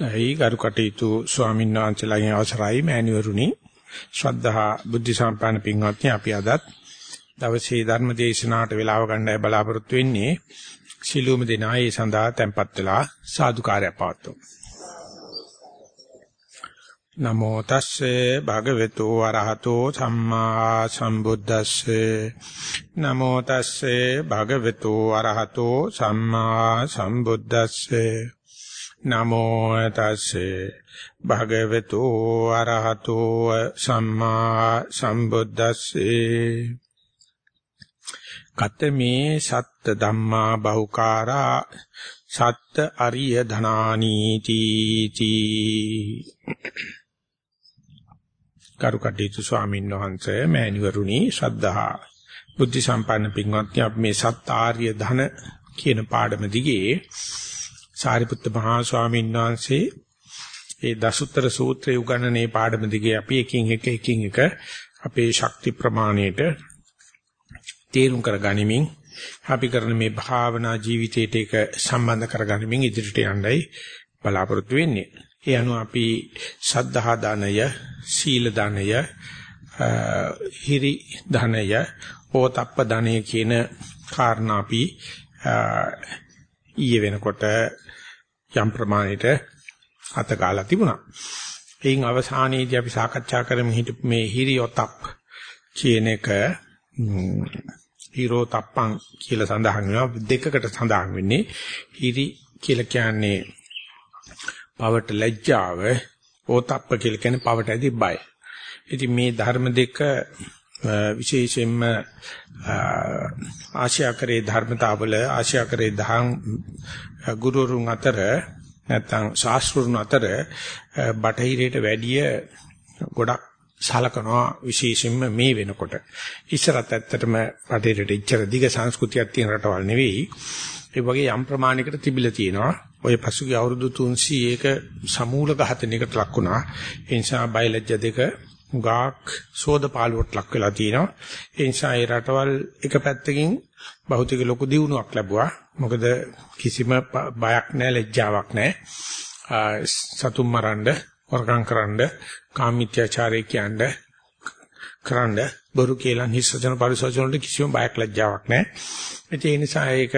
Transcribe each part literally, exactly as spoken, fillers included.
ඒ ගරුකටයුතු ස්වාමීන් වහන්සේලාගේ අවසරයි මෑණිවරුනි ශ්‍රද්ධා බුද්ධ සම්පන්න පින්වත්නි අපි අදත් දවසේ ධර්ම දේශනාවට වේලාව ගන්නයි බලාපොරොත්තු වෙන්නේ සිළුම දෙනා ඒ සඳහා tempත් වෙලා සාදුකාරය පවත්වමු නමෝ තස්සේ භගවතු වරහතෝ සම්මා සම්බුද්දස්සේ නමෝ තස්සේ භගවතු වරහතෝ සම්මා සම්බුද්දස්සේ නමෝ තස්සේ භගවතු අරහතෝ සම්මා සම්බුද්දස්සේ කතමේ සත්ත ධම්මා බහුකාරා සත්ත අරිය ධනානීති තී කරුකටීතු ස්වාමීන් වහන්සේ මෑණිවරුනි ශ්‍රද්ධා බුද්ධ සම්පන්න පින්වත්නි අපි මේ සත්ත ආර්ය ධන කියන පාඩම දිගේ සාරිපුත්ත මහා ස්වාමීන් වහන්සේ ඒ දසුත්තර සූත්‍රය උගන්වන්නේ පාඩම දිගේ අපි එකින් එක එකින් එක අපේ ශක්ති ප්‍රමාණයට තේරුම් කරගනිමින් අපි කරන මේ භාවනා ජීවිතයට ඒක සම්බන්ධ කරගනිමින් ඉදිරියට යන්නයි බලාපොරොත්තු වෙන්නේ. ඒ අනුව අපි සද්ධා දානය, සීල දානය, හිරි දානය, ඕතප්ප දානය කියන කාරණා අපි ඊයේ වෙනකොට යම් ප්‍රමාණයට අතගාලා තිබුණා. එයින් අවසානයේදී අපි සාකච්ඡා කරමින් හිටපු මේ හිරියොතප් කියන එක හිරෝතප්පං කියලා සඳහන් වෙනවා. දෙකකට සඳහන් වෙන්නේ. හිරි කියලා කියන්නේ පවට ලැජ්ජාව, ඕතප්ප කියලා කියන්නේ පවට ඇති බය. ඉතින් මේ ධර්ම දෙක විශේෂයෙන්ම ආශ්‍යාකරේ ධර්මතාවල ආශ්‍යාකරේ දහම් ගුරුරුන් අතර නැත්නම් ශාස්ත්‍රුන් අතර බටහිරයට වැඩිය ගොඩක් සලකනවා විශේෂයෙන්ම මේ වෙනකොට. ඉස්සරත් ඇත්තටම බටහිරට ඉච්චර දිග සංස්කෘතියක් තියෙන රටවල් නෙවෙයි. ඒ වගේ යම් ප්‍රමාණයකට තිබිලා තියෙනවා. ඔය පසුගිය අවුරුදු තුන්සීයක සමූල ඝාතනයකට ලක් වුණා. ඒ නිසා බයලජ්‍ය දෙක ගාක් සෝදපාලුවට ලක් වෙලා තියෙනවා. ඒ නිසා ඒ රටවල් එක පැත්තකින් භෞතික ලොකු දියුණුවක් ලැබුවා. මොකද කිසිම බයක් නැහැ, ලැජ්ජාවක් නැහැ. සතුම් මරන්න, වරකම් කරන්න, කාමීත්‍යාචාරය කියන්න, කරන්න, බොරු කියලා නිස්සජන පරිසජන වලට කිසිම බයක් ලැජ්ජාවක් නැහැ. ඒ නිසා ඒක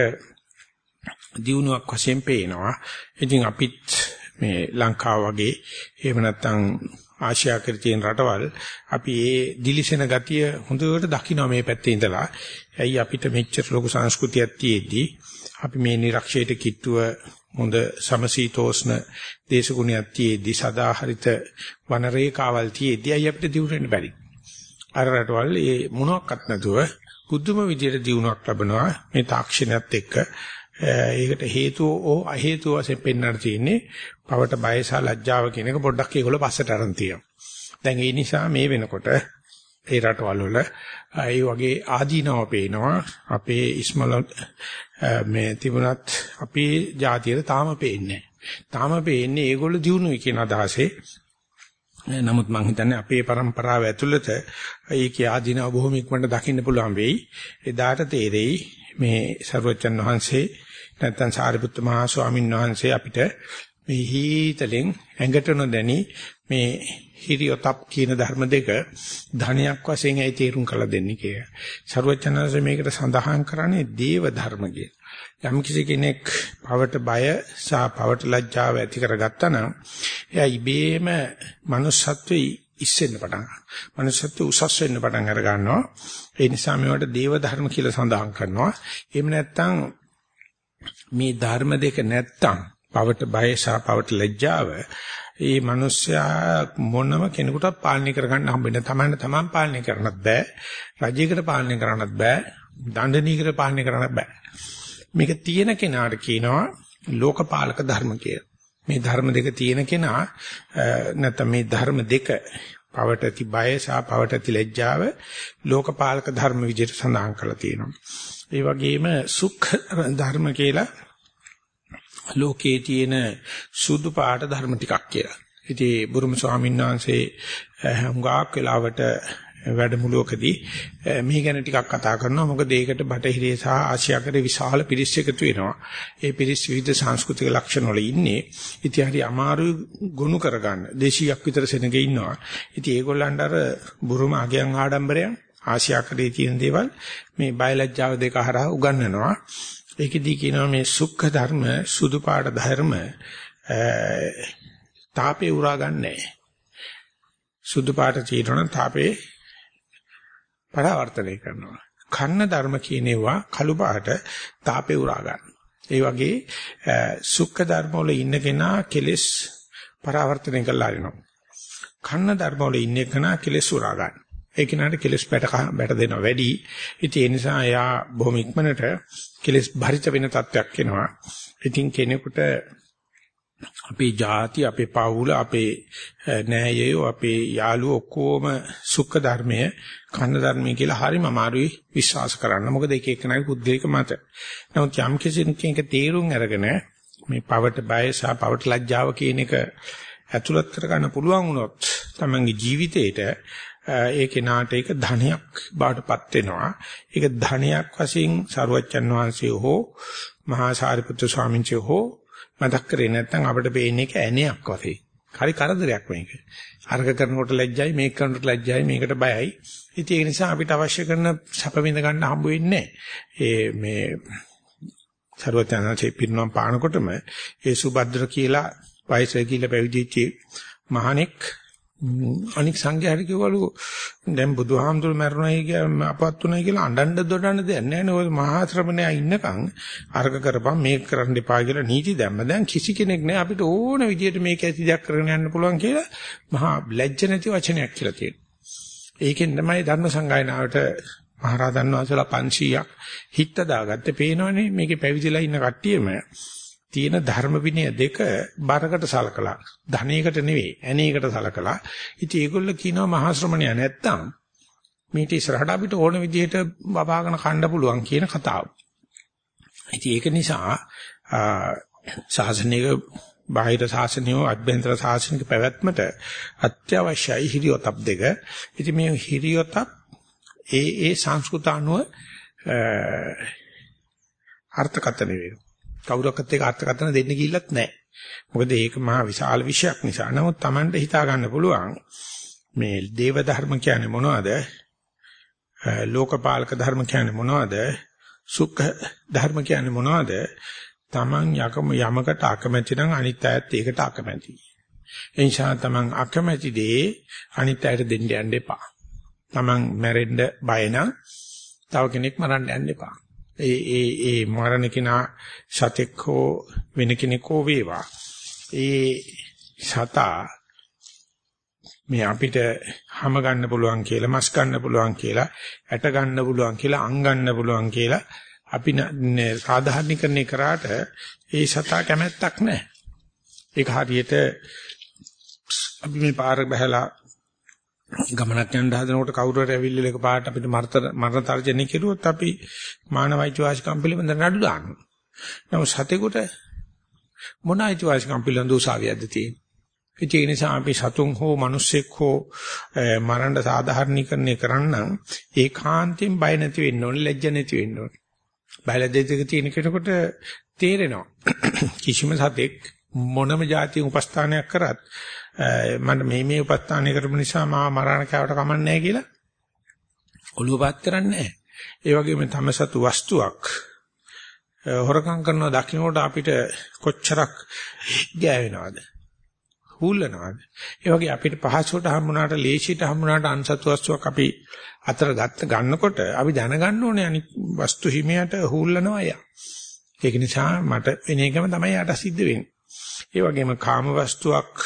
දියුණුවක් වශයෙන් පේනවා. ඉතින් අපිත් මේ ලංකාව වගේ එහෙම නැත්නම් ආසියාකර තියෙන රටවල් අපි ඒ දිලිසෙන ගතිය හොඳට දකිනවා මේ පැත්තේ ඉඳලා. ඇයි අපිට මෙච්චර ලොකු සංස්කෘතියක් තියෙද්දී අපි මේ නිරක්ෂයට කිට්ටුව හොඳ සමශීතෝෂ්ණ දේශගුණයක් තියෙද්දී සදාහරිත වන රේඛාවල් තියෙද්දී අය අපිට දියුණු බැරි. අර රටවල් ඒ මොනක්වත් නැතුව බුදුම විදියට දියුණුවක් ලැබනවා මේ තාක්ෂණයත් එක්ක. ඒකට හේතුව ඕ අහේතුව වශයෙන් පෙන්වන්න තියෙන්නේ පවට බය සහ ලැජ්ජාව කියන එක පොඩ්ඩක් ඒගොල්ලෝ පස්සට අරන් තියෙනවා. දැන් ඒ නිසා මේ වෙනකොට ඒ රටවල් වල ඒ වගේ ආදීනව පේනවා. අපේ ඉස්මල මේ තිබුණත් අපේ ජාතියට තාම පේන්නේ නැහැ. තාම පේන්නේ ඒගොල්ලෝ දිනුනුයි කියන අදහසේ. නමුත් මම හිතන්නේ අපේ પરම්පරාව ඇතුළත ඒකේ ආදීනව බොහොම ඉක්මනට දකින්න පුළුවන් වෙයි. එදාට තේරෙයි මේ සර්වජන් වහන්සේ නැත්නම් සාරිපුත්ත මහා ස්වාමීන් වහන්සේ අපිට මේ හීතලෙන් ඇඟට නොදැනි මේ හිරියොතප් කියන ධර්ම දෙක ධනයක් වශයෙන් ඇයි තේරුම් කළ දෙන්නේ කියලා. සර්වජනanse මේකට සඳහන් කරන්නේ දේව ධර්ම කියලා. යම් කිසි කෙනෙක් පවට බය සහ පවට ලැජ්ජාව ඇති කරගත්තා නම් එයා ඉබේම manussත්වෙයි ඉස්සෙන්න පටන් ගන්නවා. manussත්වෙ උසස් වෙන්න පටන් අර ගන්නවා. ඒ නිසා මේවට දේව ධර්ම කියලා සඳහන් කරනවා. එහෙම නැත්නම් මේ ධර්ම දෙක නැත්තම් පවට බය සහ පවට ලැජ්ජාව ඒ මිනිස්සයා මොනම කෙනෙකුටත් පාලනය කරගන්න හම්බෙන්නේ තමන්න තමන් පාලනය කරන්නත් බෑ, රජයකට පාලනය කරන්නත් බෑ, දණ්ඩනීයකට පාලනය කරන්නත් බෑ. මේක තියෙන කෙනාට කියනවා ලෝකපාලක ධර්ම කියලා. මේ ධර්ම දෙක තියෙන කෙනා නැත්නම් මේ ධර්ම දෙක පවට ඇති බය සහ පවට ඇති ලැජ්ජාව ලෝකපාලක ධර්ම විදිහට සඳහන් කරලා තියෙනවා. ඒ වගේම සුඛ ධර්ම කියලා ලෝකයේ තියෙන සුදු පාට ධර්ම ටිකක් කියලා. ඉතින් බුරුම ස්වාමීන් වහන්සේ හුඟක් වෙලාවට වැඩමුළුවකදී මේ ගැන ටිකක් කතා කරනවා. මොකද ඒකට බටහිරේ සහ ආසියාකරේ විශාල පිරිස් එකතු වෙනවා. ඒ පිරිස් විවිධ සංස්කෘතික ලක්ෂණ වල ඉන්නේ. ඉතින් හරි අමාරු ගොනු කරගන්න. දේශීයක් විතර සෙනගේ ඉන්නවා. ඉතින් ඒගොල්ලන්ට අර බුරුම අගයන් ආඩම්බරයන් ආසියාකරේ තියෙන දේවල් මේ බයලජ්ජාව දෙක හරහා උගන්වනවා. ඒකෙදී කියනවා මේ සුඛ ධර්ම සුදු පාට ධර්ම තාපේ උරා ගන්නෑ. සුදු පාට චීරණ තාපේ පරාවර්තනය කරනවා. කන්න ධර්ම කියනවා කළු පාට තාපේ උරා ගන්න. ඒ වගේ සුඛ ධර්ම වල ඉන්න කෙනා කෙලස් පරාවර්තනය කරලා අරිනවා. කන්න ධර්ම වල ඉන්න කෙනා කෙලස් උරා ගන්න. ඒ කෙනාට කෙලස් පැට බැට දෙනවා වැඩි. ඉතින් ඒ නිසා එයා බොහොම ඉක්මනට කෙලස් භරිත වෙන තත්ත්වයක් එනවා. ඉතින් කෙනෙකුට අපේ ජාති, අපේ පවුල, අපේ නෑයයෝ, අපේ යාළුවෝ ඔක්කොම සුඛ ධර්මයේ, කන්න ධර්මයේ කියලා හරිම අමාරුයි විශ්වාස කරන්න. මොකද එක එකනාගේ පුද්ගලික මත. නමුත් යම් කෙනෙක් තේරුම් අරගෙන මේ පවට බය සහ පවට ලැජ්ජාව කියන එක ඇතුළත් කර ගන්න පුළුවන් වුණොත් තමන්ගේ ජීවිතේට ඒ කෙනාට ඒක ධනයක් බාටපත් වෙනවා. ඒක ධනයක් වශයෙන් සරුවච්චන් වහන්සේ හෝ මහා සාරිපුත්‍ර ස්වාමීන් වහන්සේ හෝ මතක් කරේ නැත්නම් අපිට පේන්නේ ඒක ඇණයක් වගේ. හරි කරදරයක් මේක. අර්ග කරනකොට ලැජ්ජයි, මේක කරනකොට ලැජ්ජයි, මේකට බයයි. ඉතින් ඒ නිසා අපිට අවශ්‍ය කරන සැප විඳ ගන්න හම්බ වෙන්නේ ඒ මේ සරුවච්චන්සේ පිරිනොම් පානකොටම ඒ සුබද්‍ර කියලා වයසේ කියලා පැවිදිච්ච මහණෙක් අනික් සංඝයාට කිව්වලු දැන් බුදුහාමුදුරු මැරුණයි කියලා අපවත් උනායි කියලා අඬන්න දොඩන්න දෙයක් නැහැ නේ. ඔය මහා ශ්‍රමණයා ඉන්නකම් අර්ග කරපම් මේක කරන්න එපා කියලා නීති දැම්ම. දැන් කිසි කෙනෙක් නැහැ අපිට ඕන විදියට මේක ඇති දෙයක් කරගෙන යන්න පුළුවන් කියලා මහා ලැජ්ජ නැති වචනයක් කියලා තියෙනවා. ඒකෙන් තමයි ධර්ම සංගායනාවට මහරහතන් වහන්සේලා පන්සීයක් හිට දාගත්තේ. පේනවනේ මේකේ පැවිදිලා ඉන්න කට්ටියම තියෙන ධර්ම විනය දෙක බරකට සලකලා ධනයකට නෙවෙයි ඇණේකට සලකලා. ඉතින් ඒගොල්ලෝ කියනවා මහා ශ්‍රමණයා නැත්තම් මේක ඉස්සරහට අපිට ඕන විදිහට වපාගෙන කන්න පුළුවන් කියන කතාව. ඉතින් ඒක නිසා ශාසනික බාහිර ශාසනික අභ්‍යන්තර ශාසනික පැවැත්මට අත්‍යවශ්‍යයි හිරියොතප් දෙක. ඉතින් මේ හිරියොතප් ඒ ඒ සංස්කෘත අනුව අර්ථකථන වෙනවා. කවුරක්වත් ඒක අර්ථකථන දෙන්න ගිල්ලත් නැහැ. මොකද ඒක මහා විශාල විෂයක් නිසා. නමුත් Tamanට හිතා ගන්න පුළුවන් මේ දේව ධර්ම කියන්නේ මොනවද? ලෝකපාලක ධර්ම කියන්නේ මොනවද? සුඛ ධර්ම කියන්නේ මොනවද? Taman යකම යමකට අකමැති නම් අනිත් අයත් ඒකට අකමැති. ඒ නිසා Taman අකමැති දේ අනිත් අයට දෙන්න යන්න එපා. Taman මැරෙන්න බය නම් තව කෙනෙක් මරන්න යන්න එපා. ඒ ඒ ඒ මරණ කෙනා සතෙක් හෝ වෙන කෙනෙක් හෝ වේවා. ඒ සතා මේ අපිට හැම ගන්න පුළුවන් කියලා, මස් ගන්න පුළුවන් කියලා, ඇට ගන්න පුළුවන් කියලා, අං ගන්න පුළුවන් කියලා අපි සාධාරණීකරණය කරාට ඒ සතා කැමැත්තක් නැහැ. ඒක හරියට අපි මේ පාර බහැලා ගමනක් යන හදනකොට කවුරු හරි ඇවිල්ලා එක පාට අපිට මරණ තර්ජනය කෙරුවොත් අපි මානව අයිතිවාසිකම් පිළිබඳ නඩු දානවා. නමුත් සතෙකුට මොන අයිතිවාසිකම් පිළිබඳ උසාවියක්ද තියෙන්නේ? ඒ නිසා අපි සතුන් හෝ මිනිස්සෙක් හෝ මරණ සාධාරණීකරණය කරන්න ඒකාන්තයෙන් බය නැති වෙන්න ඕනේ, ලැජ්ජ නැති වෙන්න ඕනේ. බයලජ්ජ දෙක තියෙන කෙනෙකුට තේරෙනවා කිසිම සතෙක් මොනම જાතිය උපස්ථානයක් කරත් මට මේ මේ උපස්ථානය කරපු නිසා මා මරණ කවට කමන්නේ නැහැ කියලා ඔළුව පාත් කරන්නේ නැහැ. ඒ වගේම තම සතු වස්තුවක් හොරකම් කරනවා දකින්නකොට අපිට කොච්චරක් ගෑවෙනවද? හුල්ලනවද? ඒ වගේ අපිට පහසුවට හම්බුනාට ලේසියට හම්බුනාට අන්සතු වස්තුවක් අපි අතර ගත්ත ගන්නකොට අපි දැනගන්න ඕනේ අනිත් වස්තු හිමියට හුල්ලනවා යා. ඒක නිසා මට වෙන එකම තමයි යට සිද්ධ වෙන්නේ. ඒ වගේම කාම වස්තුවක්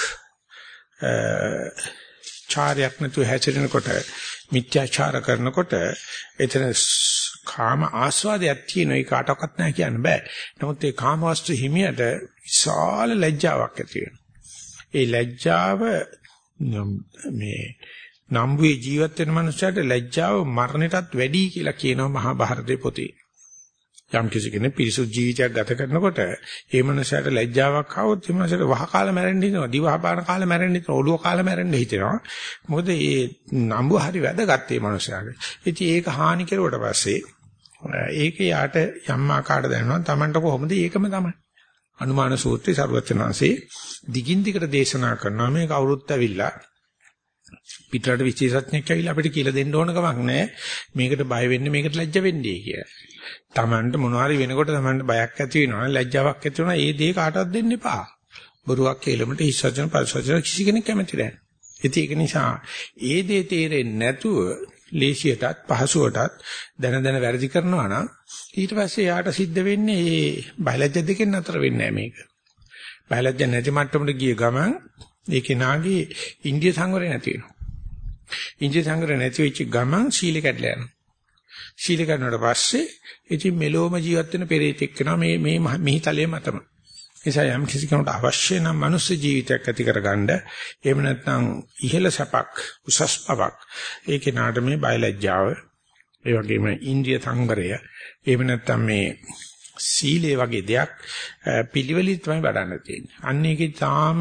චාරයක් නැතුව හැසිරෙනකොට මිත්‍යාචාර කරනකොට එතන කාම ආස්වාදයක් තියෙන එක කාටවත් නැහැ කියන්න බෑ. නමුත් ඒ කාම වස්තු හිමියට විශාල ලැජ්ජාවක් ඇති වෙනවා. ඒ ලැජ්ජාව මේ නම්බුවේ ජීවත් වෙන මනුස්සයට ලැජ්ජාව මරණයටත් වැඩි කියලා කියනවා මහා භාරතේ පොතේ. යම් කිසි කෙනෙක් පිරිසුදු ජීවිතයක් ගත කරනකොට ඒ මනසට ලැජ්ජාවක් ආවොත් ඒ මනසට වහ කාලා මැරෙන්න හිතෙනවා. දිව හපාන කාලා මැරෙන්න හිතෙනවා. ඔළුව කාලා මැරෙන්න හිතෙනවා. මොකද මේ නම්බු හරි වැදගත් ඒ මනසට. ඉතින් ඒක හානි කෙරුවට පස්සේ ඒක යාට යම් ආකාරයට දැනෙනවා. Tamanට කොහොමද ඒකම තමයි. අනුමාන සූත්‍රයේ සරුවචනාංශේ දිගින් දිගට දේශනා කරනවා මේ කවුරුත් ඇවිල්ලා පිටරට විශේෂඥයෙක් ඇවිල්ලා අපිට කියලා දෙන්න ඕන කමක් නැහැ. මේකට බය වෙන්නේ මේකට ලැජ්ජ වෙන්නේ කියලා. Tamanට මොනවාරි වෙනකොට Tamanට බයක් ඇති වෙනවා ලැජ්ජාවක් ඇති වෙනවා ඒ දේ කාටවත් දෙන්න එපා. බොරුවක් කියලමට හිස් වචන පරිස වචන කිසි කෙනෙක් කැමති නැහැ. ඉතින් ඒක නිසා ඒ දේ තේරෙන්නේ නැතුව ලේසියටත් පහසුවටත් දැන දැන වැරදි කරනවා නම් ඊට පස්සේ යාට සිද්ධ වෙන්නේ මේ බයලජ්‍ය දෙකෙන් අතර වෙන්නේ නැහැ මේක. බයලජ්‍ය නැති මට්ටමට ගිය ගමන් ඒ කෙනාගේ ඉන්දිය සංවරය නැති වෙනවා. ඉන්දිය සංවරය නැති වෙච්ච ගමන් සීල කැඩලා යනවා. සීල කැඩුණාට පස්සේ ඉතින් මෙලොවම ජීවත් වෙන පෙරේතෙක් වෙනවා මේ මේ මිහිතලයේ මතම. නිසා යම් කිසි කෙනෙකුට අවශ්‍ය නම් මනුස්ස ජීවිතයක් ඇති කරගන්න එහෙම නැත්නම් ඉහළ සැපක් උසස් පවක් ඒ කෙනාට මේ බයලජ්ජාව ඒ වගේම ඉන්ද්‍රිය සංවරය එහෙම නැත්නම් මේ සීලේ වගේ දෙයක් පිළිවෙලින් තමයි වඩන්න තියෙන්නේ. අන්න ඒකේ තාම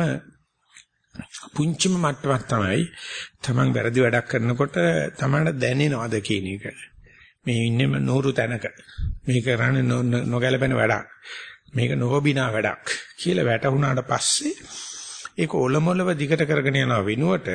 පුංචිම මට්ටමක් තමයි තමන් වැරදි වැඩක් කරනකොට තමන්ට දැනෙනවද කියන එක. මේ ඉන්නේ නూరు තැනක මේක කරන්නේ නොගැලපෙන වැඩක්. මේක නොබිනා වැඩක් කියලා වැටහුණාට පස්සේ ඒක ඔලොමොලව දිගට කරගෙන යන වෙනුවට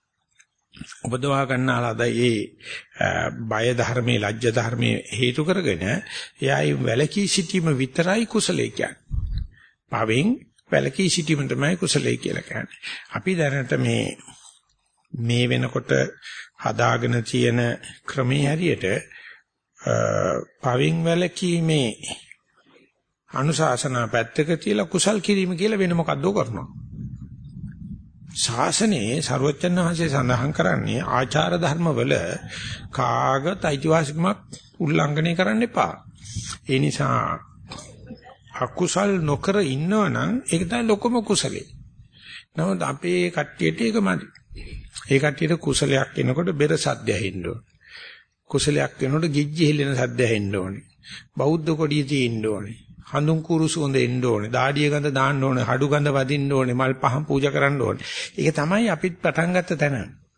උපදවා ගන්නාලාද ඒ බය ධර්මයේ ලැජ්ජ ධර්මයේ හේතු කරගෙන එයායි වැලකී සිටීම විතරයි කුසලයේ කියන්නේ. පවෙන් වැලකී සිටීම තමයි කුසලයේ කියලා කියන්නේ. අපි දැනට මේ මේ වෙනකොට හදාගෙන තියෙන ක්‍රමයේ හැටියට පවෙන් වැලකීමේ අනුශාසනා පැත්තක තියලා කුසල් කිරීම කියලා වෙන මොකද්ද කරනවා. ශාසනයේ සර්වචන් වහන්සේ සඳහන් කරන්නේ ආචාර ධර්ම වල කාගත අයිතිවාසිකමක් උල්ලංඝනය කරන්න එපා. ඒ නිසා අකුසල් නොකර ඉන්නවනම් ඒක තමයි ලොකම කුසලේ. නමුත් අපේ කට්ටියට ඒක මදි. ඒ කට්ටියට කුසලයක් එනකොට බෙර සද්ද ඇහෙන්න ඕනේ. කුසලයක් එනකොට ගිජ්ජි හෙලෙන සද්ද ඇහෙන්න ඕනේ. බෞද්ධ කොඩිය තියෙන්න ඕනේ. හඳුන් කුරු සුවඳ එන්න ඕනේ. දාඩිය ගඳ දාන්න ඕනේ. හඩු ගඳ වදින්න ඕනේ. මල් පහන් පූජා කරන්න ඕනේ. ඒක තමයි අපිත් පටන් ගත්ත තැන.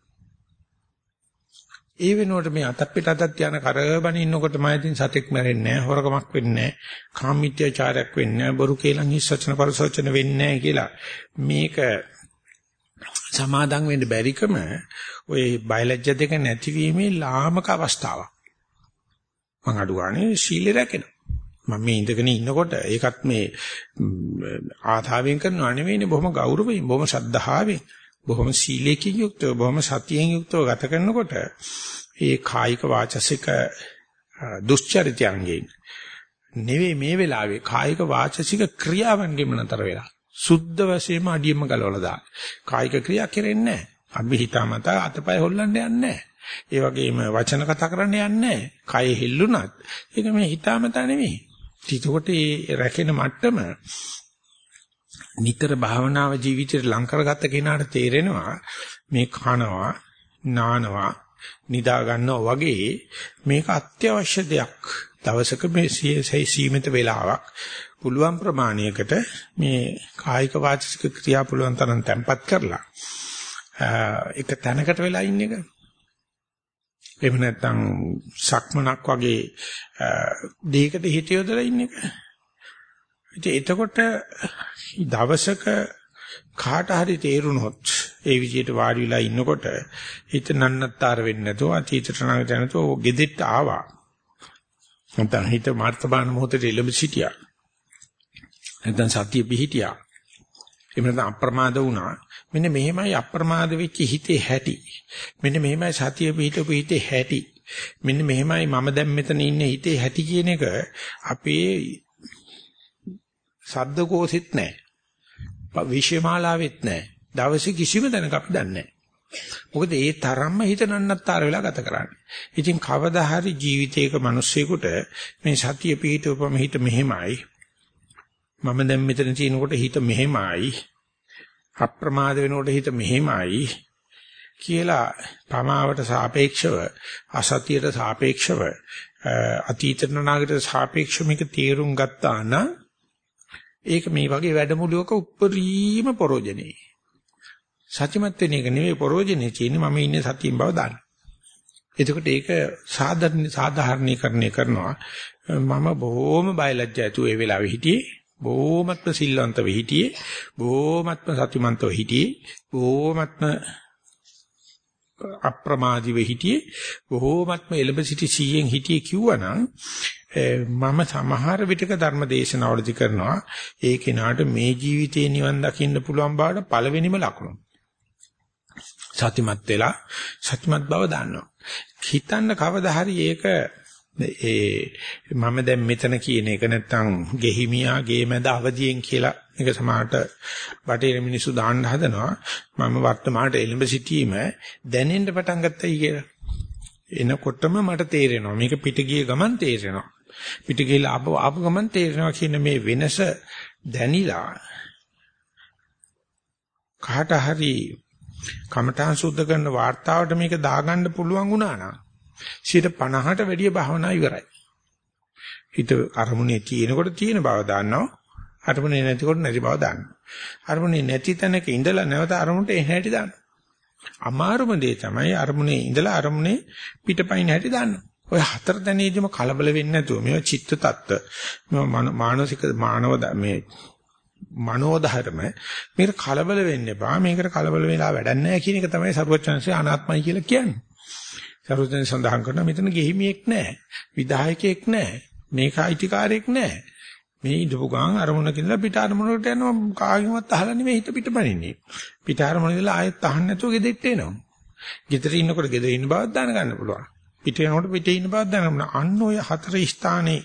ඒ වෙනුවට මේ අතක් පිට අතක් යන කරබන ඉන්නකොට මම ඉතින් සතෙක් මැරෙන්නේ නැහැ. හොරකමක් වෙන්නේ නැහැ. කාමීත්‍යචාරයක් වෙන්නේ නැහැ. බොරු කේලම් හිස් වචන පරසවචන වෙන්නේ නැහැ කියලා මේක සමාදන් වෙන්න බැරිකම ඔය බයලජ්‍ය දෙක නැතිවීමේ ලාමක අවස්ථාවක්. මං අඩුවානේ සීලය රැකෙනවා. මම මේ ඉඳගෙන ඉන්නකොට ඒකත් මේ ආතාවෙන් කරනව නෙවෙයිනේ බොහොම ගෞරවයෙන් බොහොම ශ්‍රද්ධාවෙන් බොහොම සීලයෙන් යුක්තව බොහොම සතියෙන් යුක්තව ගත කරනකොට ඒ කායික වාචසික දුස්චරිතයන්ගෙන් නෙවෙයි මේ වෙලාවේ කායික වාචසික ක්‍රියාවන්ගෙම නතර වෙලා සුද්ධ වශයෙන්ම අඩියම ගලවලා දාන කායික ක්‍රියා කරන්නේ නැහැ. අපි හිතාමතා අතපය හොල්ලන්න යන්නේ නැහැ. ඒ වගේම වචන කතා කරන්න යන්නේ නැහැ. කය හෙල්ලුණත් ඒක මේ හිතාමතා නෙවෙයි. ඒකට ඒ රැකෙන මට්ටම නිතර භාවනාව ජීවිතේට ලං කරගත්ත කෙනාට තේරෙනවා මේ කනවා නානවා නිදා ගන්නවා වගේ මේක අත්‍යවශ්‍ය දෙයක්. දවසක මේ සීමිත වේලාවක් පුළුවන් ප්‍රමාණයකට මේ කායික වාචික ක්‍රියා පුළුවන් තරම් තැම්පත් කරලා එක තැනකට වෙලා ඉන්න එක. එහෙම නැත්නම් සක්මනක් වගේ දෙයකට හිත යොදලා ඉන්න එක. ඉතින් එතකොට දවසක කාට හරි තේරුනොත් ඒ විදිහට වාඩි වෙලා ඉන්නකොට හිත නන්නත්තර වෙන්නේ නැතුව අතීතට නැගිට නැතුව ගෙදෙට්ට ආවා. නැත්නම් හිත මාර්ථබාන මොහොතේ ඉලඹ සිටියා. නැත්නම් සතිය පිහිටියා. එහෙම නැත්නම් අප්‍රමාද වුණා. මෙන්න මෙහෙමයි අප්‍රමාද වෙච්ච හිතේ හැටි. මෙන්න මෙහෙමයි සතිය පිහිටපු හිතේ හැටි. මෙන්න මෙහෙමයි මම දැන් මෙතන ඉන්නේ හිතේ හැටි කියන එක අපේ ශබ්දකෝසෙත් නැහැ. විෂයමාලාවෙත් නැහැ. දවසේ කිසිම තැනක අපි දන්නේ නැහැ. මොකද ඒ තරම්ම හිත නන්නත්තර වෙලා ගත කරන්නේ. ඉතින් කවදා හරි ජීවිතයක මිනිස්සෙකුට මේ සතිය පිහිටවපම හිත මෙහෙමයි. මම දැන් මෙතන තියෙනකොට හිත මෙහෙමයි. අප්‍රමාද වෙනකොට හිත මෙහෙමයි කියලා පමාවට සාපේක්ෂව අසතියට සාපේක්ෂව අතීත නාගට සාපේක්ෂව මේක තේරුම් ගත්තා නම් ඒක මේ වගේ වැඩමුළුවක උප්පරීම පරෝජනේ. සත්‍යමත් වෙන එක නෙවෙයි පරෝජනේ කියන්නේ මම ඉන්නේ සතියින් බව දාන්න. එතකොට ඒක සාධාරණ සාධාරණීකරණය කරනවා. මම බොහොම බයලජ්ජ ඇතුව ඒ වෙලාවේ හිටියේ. බොහොමත්ම සිල්වන්තව හිටියේ. බොහොමත්ම සතිමන්තව හිටියේ. බොහොමත්ම අප්‍රමාදීව හිටියේ. බොහොමත්ම එළඹ සිටි සීයෙන් හිටියේ කිව්වනම් මම සමහර විටක ධර්ම දේශනාවලදී කරනවා ඒ කෙනාට මේ ජීවිතේ නිවන් දකින්න පුළුවන් බවට පළවෙනිම ලකුණ. සතිමත් වෙලා සතිමත් බව දන්නවා. හිතන්න කවදා හරි ඒක ඒ මම දැන් මෙතන කියන එක නැත්තම් ගෙහිමියා ගේ මැද අවදියෙන් කියලා මේක සමාහට බටේර මිනිස්සු දාන්න හදනවා. මම වර්තමානට එළඹ සිටීම දැනෙන්න පටන් ගත්තයි කියලා. එනකොටම මට තේරෙනවා මේක පිට ගිය ගමන් තේරෙනවා. පිට ගිහලා ආපු ආපු ගමන් තේරෙනවා කියන මේ වෙනස දැනිලා කාට හරි කමඨාන් සුද්ධ කරන වார்த்தාවට මේක දාගන්න පුළුවන් වුණා නම් සියයට පනහට වැඩිය භාවනා ඉවරයි. හිත අරමුණේ තියෙනකොට තියෙන බව දන්නවා. අරමුණේ නැතිකොට නැති බව දන්නවා. අරමුණේ නැති තැනක ඉඳලා නැවත අරමුණට එන හැටි දන්නවා. අමාරුම දේ තමයි අරමුණේ ඉඳලා අරමුණේ පිටපයින් හැටි දන්නවා. ඔය හතර තැනේදීම කලබල වෙන්නේ නැතුව මේවා චිත්ත tattwa මේවා මානසික මානව මේ මනෝධර්ම මේක කලබල වෙන්න එපා. මේකට කලබල වෙලා වැඩක් නැහැ කියන එක තමයි සරුවචනසේ අනාත්මයි කියලා කියන්නේ. සරුවචනසේ සඳහන් කරනවා මෙතන ගෙහිමියෙක් නැහැ. විදායකයෙක් නැහැ. මේක අයිතිකාරයෙක් නැහැ. මේ ඉදපු ගාන අරමුණ කියලා පිට අරමුණකට යනවා කාගෙන්වත් අහලා නෙමෙයි හිත පිටපනින්නේ. පිට අරමුණ ඉඳලා ආයෙත් අහන්න නැතුව ගෙදෙට්ට එනවා. ගෙදර ඉන්නකොට ගෙදර ඉන්න බවක් දැන ගන්න පුළුවන්. පිට යනකොට පිටේ ඉන්න බවක් දැන ගන්න. අන්න ඔය හතර ස්ථානේ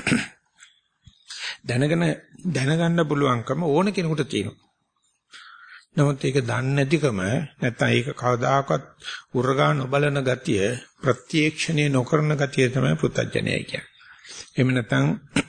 දැනගෙන දැනගන්න පුළුවන්කම ඕන කෙනෙකුට තියෙනවා. නමුත් ඒක දන්නේ නැතිකම නැත්නම් ඒක කවදාකවත් උරගා නොබලන ගතිය ප්‍රත්‍යක්ෂණය නොකරන ගතිය තමයි පුත්තජනයයි කියන්නේ. එහෙම නැත්නම්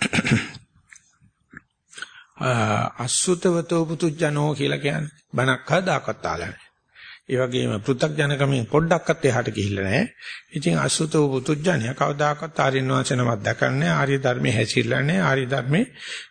අසුතවතෝ පුතුජනෝ කියලා කියන්නේ බණක් හදාකත් ආලා නැහැ. ඒ වගේම පෘථග්ජනකමෙන් පොඩ්ඩක්වත් එහාට ගිහිල්ලා නැහැ. ඉතින් අසුතව පුතුජනය කවදාකවත් ආර්යයන් වහන්සේ නමක් දැකන්නේ ආර්ය ධර්මයේ හැසිරලා නැහැ. ආර්ය ධර්මයේ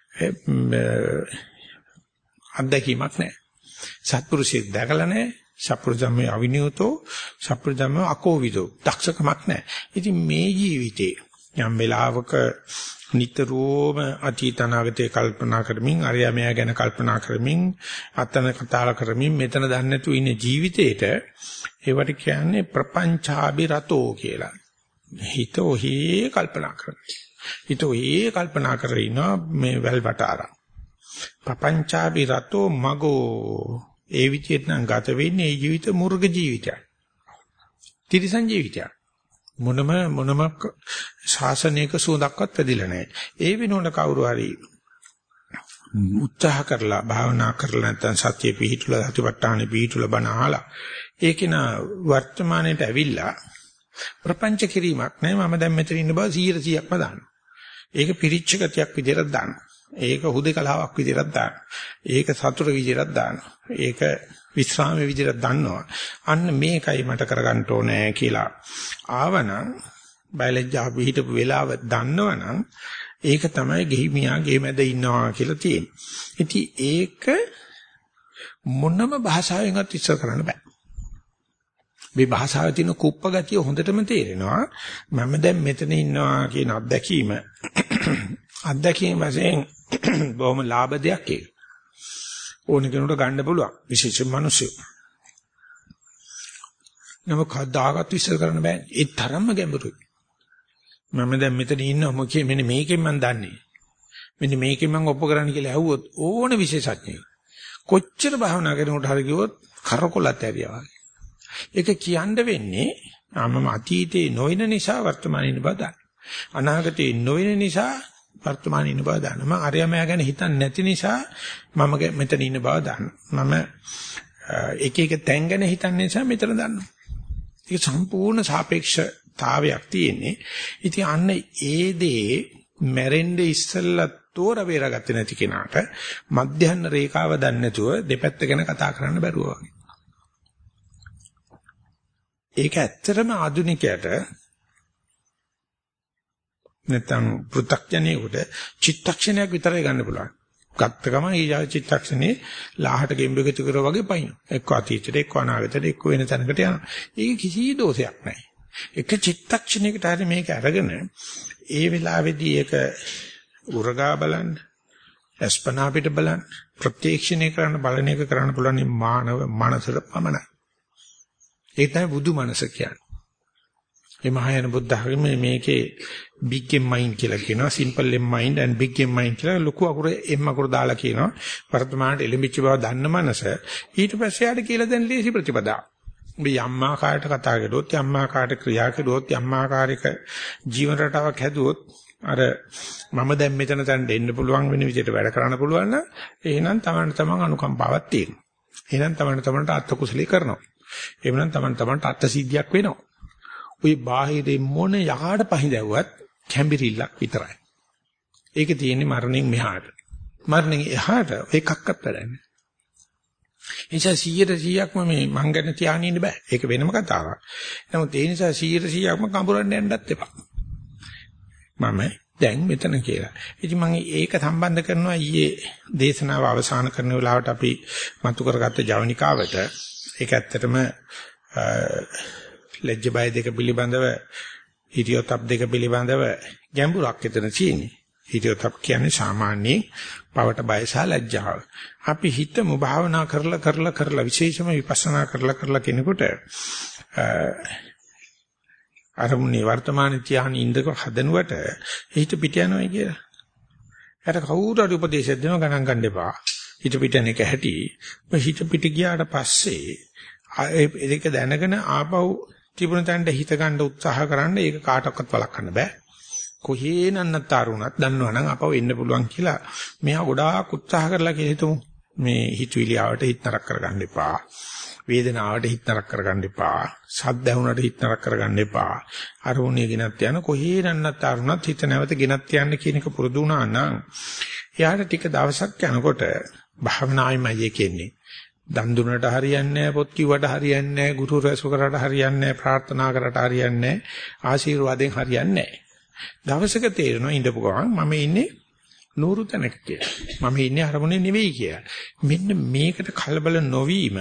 අත්දැකීමක් නැහැ. සත්පුරුෂයෙක් දැකලා නැහැ. සත්පුරුෂයන්ගේ අවිනියතෝ සත්පුරුෂයන්ගේ අකෝවිදෝ දක්ෂකමක් නැහැ. ඉතින් මේ ජීවිතේ යම් වෙලාවක නිතරම අතීත අනාගතේ කල්පනා කරමින් අරයා මෙයා ගැන කල්පනා කරමින් අතන කතා කරමින් මෙතන දන්නේ නැතුව ඉන්න ජීවිතේට ඒවට කියන්නේ ප්‍රපංචාබිරතෝ කියලා. හිත ඔහි කල්පනා කරනවා. හිත ඔහි කල්පනා කරගෙන ඉන්නවා මේ වැල්වට ආරා. ප්‍රපංචාබිරතෝ මගෝ ඒ විදිහට නම් ගත වෙන්නේ ඒ ජීවිත මුර්ග ජීවිතයක්. තිරිසන් ජීවිතයක්. මොනම මොනම ශාසනයක සුවඳක්වත් වැඩිලා නැහැ. ඒ වෙනුවට කවුරු හරි උත්සාහ කරලා භාවනා කරලා නැත්නම් සත්‍ය පිහිටුලා සතිපට්ඨානෙ පිහිටුලා බණ අහලා ඒකින වර්තමානයේට ඇවිල්ලා ප්‍රපංච කිරීමක් නෑ. මම දැන් මෙතන ඉන්න බව සීයට සීයක්ම දානවා. ඒක පිරිච්ච ගතියක් විදිහට දානවා. ඒක හුදේකලාවක් විදිහට දානවා. ඒක සතුට විදිහට දානවා. ඒක විස්රාමයේ විදිහට දන්නවා. අන්න මේකයි මට කරගන්න ඕනේ කියලා ආවනම් බයලජ්ජා පිහිටපු වෙලාව දන්නවනම් ඒක තමයි ගෙහිමියා ගේ මැද ඉන්නවා කියලා තියෙන්නේ. ඉතින් ඒක මොනම භාෂාවෙන්වත් ඉස්සර කරන්න බෑ. මේ භාෂාවේ තියෙන කුප්ප ගතිය හොඳටම තේරෙනවා. මම දැන් මෙතන ඉන්නවා කියන අත්දැකීම අත්දැකීම වශයෙන් බොහොම ලාභ දෙයක් ඒක. ඕන කෙනෙකුට ගන්න පුළුවන් විශේෂ මිනිස්සු. නම කවදාකවත් විශ්ල කරන්න බෑ. ඒ තරම්ම ගැඹුරුයි. මම දැන් මෙතන ඉන්නවා මොකද මෙන්න මේකෙන් මම දන්නේ. මෙන්න මේකෙන් මම ඔප්පු කරන්න කියලා ඇහුවොත් ඕන විශේෂඥයෙක්. කොච්චර භාවනා කරනකොට හරි කිව්වොත් කරකොලත් ඇරියා වගේ. ඒක කියන්න වෙන්නේ මම අතීතේ නොවන නිසා වර්තමානයේ ඉන්න බව දන්න. අනාගතේ නොවන නිසා වර්තමානයේ ඉන්න බව දන්න. මම අරයමයා ගැන හිතන්නේ නැති නිසා මම මෙතන ඉන්න බව දන්න. මම එක එක තැන් ගැන හිතන්නේ නිසා මෙතන දන්නවා. ඒක සම්පූර්ණ සාපේක්ෂතාවයක් තියෙන්නේ. ඉතින් අන්න ඒ දේ මැරෙන්න ඉස්සෙල්ලා තෝර බේරගත්තේ නැති කෙනාට මධ්‍යහන රේඛාව දන්නේ නැතුව දෙපැත්ත ගැන කතා කරන්න බැරුව වගේ. ඒක ඇත්තටම ආධුනිකයට නැත්නම් පෘථග්ජනයෙකුට චිත්තක්ෂණයක් විතරයි ගන්න පුළුවන්. ගත්ත ගමන් ඊජා චිත්තක්ෂණේ ලාහට ගෙම්බෙක තිකර වගේ පයින්. එක්ක අතීතයට එක්ක අනාගතයට එක්ක වෙන තැනකට යනවා. ඒක කිසි දෝෂයක් නැහැ. එක චිත්තක්ෂණයකට හරි මේක අරගෙන ඒ වෙලාවේදී ඒක උරගා බලන්න, අස්පනා පිට බලන්න, ප්‍රත්‍යක්ෂණය කරන්න බලන එක කරන්න පුළුවන් මානව මනසට පමණයි. ඒක තමයි බුදු මනස කියන්නේ. මේ මහායාන බුද්ධ ධර්මයේ මේකේ big game mind කියලා කියනවා, simple game mind and big game mind කියලා ලොකු අකුර එම් අකුර දාලා කියනවා. වර්තමානයේ එළඹිච්ච බව දන්න මනස ඊට පස්සේ යාට කියලා දෙන ලේසි ප්‍රතිපදාව. මේ යම්මාකාරයට කතා කළොත්, යම්මාකාරයට ක්‍රියා කළොත්, යම්මාකාරික ජීවන රටාවක් හැදුවොත් අර මම දැන් මෙතන තැන් දෙන්න පුළුවන් වෙන විදිහට වැඩ කරන්න පුළුවන් නම් එහෙනම් තමන්ට තමන් අනුකම්පාවක් තියෙනවා. එහෙනම් තමන්ට තමන්ට අත්ත කුසලී කරනවා. එහෙනම් තමන්ට තමන්ට අත්ත සිද්ධියක් වෙනවා. ওই බාහිරේ මොන යකාට පහින්දැව්වත් කැම්බිරිල්ලක් විතරයි. ඒක තියෙන්නේ මරණයෙන් මෙහාට. මරණයෙන් එහාට එකක්වත් වැඩන්නේ. එනිසා සීයට සීයක්ම මේ මං ගැන තියාගෙන ඉන්න බෑ. ඒක වෙනම කතාවක්. නමුත් ඒ නිසා සීයට සීයක්ම කඹරන්න යන්නත් එපා. මම දැන් මෙතන කියලා. ඉතින් මම ඒක සම්බන්ධ කරනවා ඊයේ දේශනාව අවසන් කරන වෙලාවට අපි මතු කරගත්ත ජවනිකාවට. ඒක ඇත්තටම ලැජ්ජ බය දෙක පිළිබඳව හිතියොතප් දෙක පිළිබඳව ගැඹුරක් එතන තියෙන්නේ. හිතියොතප් කියන්නේ සාමාන්‍යයෙන් පවට බය සහ ලැජ්ජාව. අපි හිතමු භාවනා කරලා කරලා කරලා විශේෂම විපස්සනා කරලා කරලා කෙනෙකුට අරමුණේ වර්තමාන තියාගෙන ඉඳක හදනුවට හිත පිට යනවා කියලා. යට කවුරු හරි උපදේශයක් දෙනවා ගණන් ගන්න එපා. හිත පිට යන එක හැටි. හිත පිට ගියාට පස්සේ ඒක දැනගෙන ආපහු තිබුණ තැනට හිත ගන්න උත්සාහ කරන්න ඒක කාටවත් වළක්වන්න බෑ. කොහේ නන්නතර උනත් දන්නවනම් අපව එන්න පුළුවන් කියලා මෙහා ගොඩාක් උත්සාහ කරලා කියලා හිතමු. මේ හිතවිලි ආවට හිත නරක කරගන්න එපා. වේදනාවට හිත නරක කරගන්න එපා. සද්ද ඇහුනට හිත නරක කරගන්න එපා. අරමුණේ ගෙනත් යන කොහේ නන්නතර උනත් හිත නැවත ගෙනත් යන්න කියන එක පුරුදු වුණා නම් එයාට ටික දවසක් යනකොට භාවනායිමයි කියන්නේ. දන් දුන්නට හරියන්නේ නැහැ, පොත් කිව්වට හරියන්නේ නැහැ, ගුරු රැසු කරාට හරියන්නේ නැහැ, ප්‍රාර්ථනා කරාට හරියන්නේ නැහැ, ආශිර්වාදයෙන් හරියන්නේ නැහැ. දවසක තේරෙනවා ඉඳපු ගමන් මම ඉන්නේ නూరు තැනක කියලා. මම ඉන්නේ අරමුණේ නෙවෙයි කියලා. මෙන්න මේකට කලබල නොවීම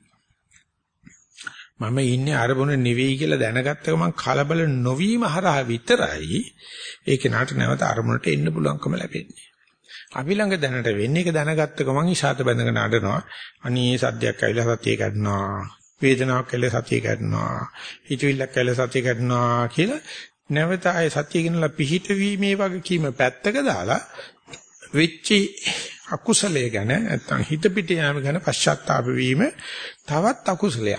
මම ඉන්නේ අරමුණේ නෙවෙයි කියලා දැනගත්ත ගමන් කලබල නොවීම හරහා විතරයි ඒ කෙනාට නැවත අරමුණට එන්න පුළුවන්කම ලැබෙන්නේ. අපි ළඟ දැනට වෙන්නේ ඒක දැනගත්ත ගමන් ඉෂාත බැඳගෙන අඬනවා. අනේ සද්දයක් ඇවිල්ලා සතිය කැඩනවා. වේදනාවක් ඇවිල්ලා සතිය කැඩනවා. හිතවිල්ලක් ඇවිල්ලා සතිය කැඩනවා කියලා නැවත ආයේ සතිය ගෙනලා පිහිට වීමේ වගකීම පැත්තක දාලා වෙච්චි අකුසලයේ ගැන නැත්තම් හිත පිට යාම ගැන පශ්චාත්තාප වීම තවත් අකුසලයක්.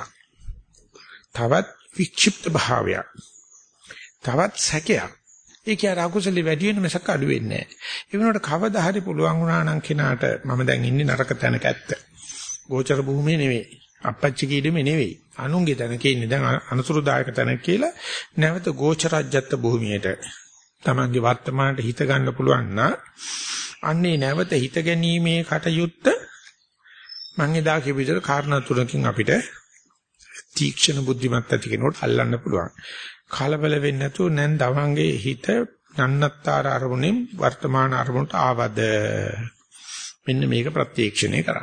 තවත් වික්ෂිප්ත භාවයක්. තවත් සැකයක්. ඒක අර අකුසලෙ වැඩි වෙන මිසක් අඩු වෙන්නේ නැහැ. ඒ වෙනකොට කවදා හරි පුළුවන් වුණා නම් කෙනාට මම දැන් ඉන්නේ නරක තැනක ඇත්ත. ගෝචර භූමියේ නෙවෙයි. අපච්චි කීඩෙමේ නෙවෙයි. අනුන්ගේ තැනක ඉන්නේ දැන් අනුසුරුදායක තැනක කියලා නැවත ගෝචරජ්‍යත්ත භූමියට තමන්ගේ වර්තමානට හිත ගන්න පුළුවන් නම් අන්නේ නැවත හිත ගැනීමේ කටයුත්ත මම එදා කියපු විදිහට කාරණා තුනකින් අපිට තීක්ෂණ බුද්ධිමත් ඇති කෙනෙකුට අල්ලන්න පුළුවන්. කලබල වෙන්නේ නැතුව නැන් දවංගේ හිත නන්නත්තර අරමුණෙන් වර්තමාන අරමුණට ආවද මෙන්න මේක ප්‍රත්‍යක්ෂණය කරා.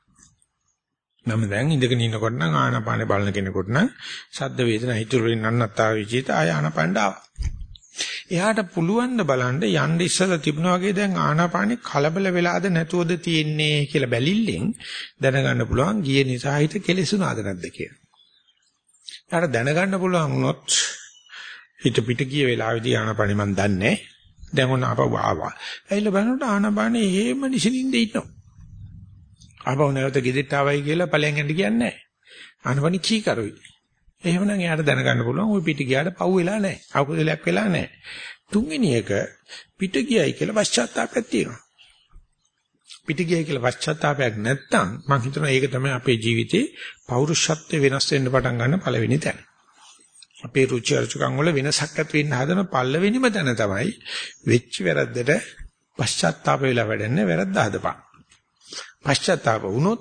මම දැන් ඉඳගෙන ඉන්නකොට නම් ආනාපානේ බලන කෙනෙකුට නම් සද්ද වේදනා හිතුරු වෙන නන්නත්තර විචිත ආය ආනාපානට ආවා. එයාට පුළුවන් ද බලන්න යන්න ඉස්සලා තිබුණා වගේ දැන් ආනාපානේ කලබල වෙලාද නැතුවද තියෙන්නේ කියලා බැලිල්ලෙන් දැනගන්න පුළුවන් ගිය නිසා හිත කෙලෙසුණාද නැද්ද කියලා. එයාට දැනගන්න පුළුවන් වුණොත් හිත පිට ගිය වෙලාවේදී ආනාපානෙ මන් දන්නේ දැන් ඔන්න ආපහු ආවා. ඇයිලා බලනකොට ආනාපානෙ හේම නිසින්ින්ද ඉන්නවා. ආපහු නැවත ගෙදෙට්ට ආවයි කියලා ඵලයන් යන්න කියන්නේ නැහැ. ආනාපානෙ කී කරුයි. එහෙමනම් එයාට දැනගන්න පුළුවන් ওই පිට ගියාට පව් වෙලා නැහැ. අකුසලයක් වෙලා නැහැ. තුන්වෙනි එක පිට ගියයි කියලා පශ්චාත්තාපයක් තියෙනවා. පිට ගියයි කියලා පශ්චාත්තාපයක් නැත්තම් මම හිතනවා ඒක තමයි අපේ ජීවිතේ පෞරුෂත්වය වෙනස් වෙන්න පටන් ගන්න පළවෙනි තැන. අපේ රුචි අරුචිකම් වල වෙනසක් ඇති වෙන්න හදන පළවෙනිම තැන තමයි වෙච්ච වැරද්දට පශ්චාත්තාප වෙලා වැඩන්නේ වැරද්ද හදපන්. පශ්චාත්තාප වුණොත්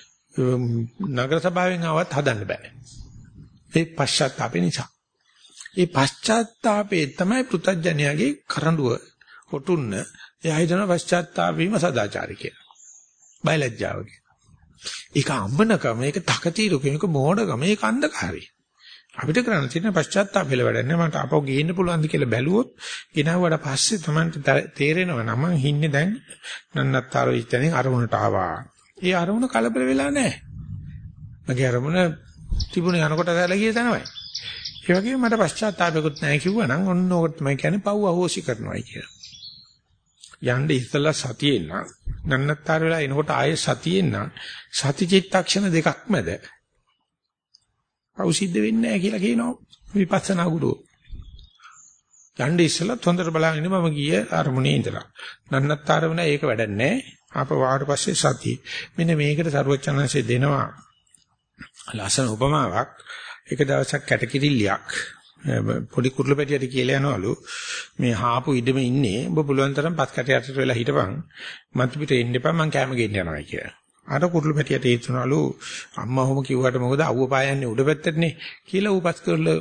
නගර සභාවෙන් ආවත් හදන්න බෑ. ඒ පශ්චාත්තාපේ නිසා. ඒ පශ්චාත්තාපේ තමයි පෘථජ්ජනයාගේ කරඬුව කොටුන්න. එයා හිතන පශ්චාත්තාප වීම සදාචාරය කියලා. බයලජ්ජාව කියලා. ඒක අම්මනකම, ඒක තකතිරුකම, ඒක මෝඩකම, ඒක අන්ධකාරය. අපිට කරන්න තියෙන පශ්චාත්තාප වෙල වැඩන්නේ මට අපව ගේන්න පුළුවන්ද කියලා බැලුවොත් ගෙනාවට පස්සේ තමයි තේරෙනවා නම් මං හින්නේ දැන් නන්නත්තර ඉච්චෙනින් අරමුණට ආවා. ඒ අරමුණ කලබල වෙලා නැහැ. මගේ අරමුණ තිබුණේ යනකොට දැලා ගියේ තමයි. ඒ වගේම මට පශ්චාත්තාපයක්වත් නැහැ කිව්වනම් ඔන්න ඕකට තමයි කියන්නේ පව් අහෝසි කරනවායි කියලා. යන්නේ ඉස්සලා සතියෙන් නම් නන්නත්තර වෙලා එනකොට ආයේ සතියෙන් නම් සති චිත්තක්ෂණ දෙකක් මැද පව් සිද්ධ වෙන්නේ නැහැ කියලා කියනවා විපස්සනා ගුරුවෝ. යන්නේ ඉස්සලා හොඳට බලගෙන මම ගිය අරමුණේ ඉඳලා. නන්නත්තර වෙන ඒක වැඩක් නැහැ. ආප වාට පස්සේ සතිය. මෙන්න මේකට සරුවචනanse දෙනවා ලස්සන උපමාවක්. එක දවසක් කැටකිරිල්ලයක් පොඩි කුරුළු පැටියට කියලා යනවලු මේ හාපු ඉඩම ඉන්නේ ඔබ පුළුවන් තරම් පස් කැටයකට වෙලා හිටපන් මතු පිට එන්න එපා මං කැම ගෙන්න යනවා කියලා. අර කුරුළු පැටියට ඒතුනලු අම්මා ඔහොම කිව්වට මොකද අවුව පායන්නේ උඩ පැත්තටනේ කියලා ඌ පස් කරලා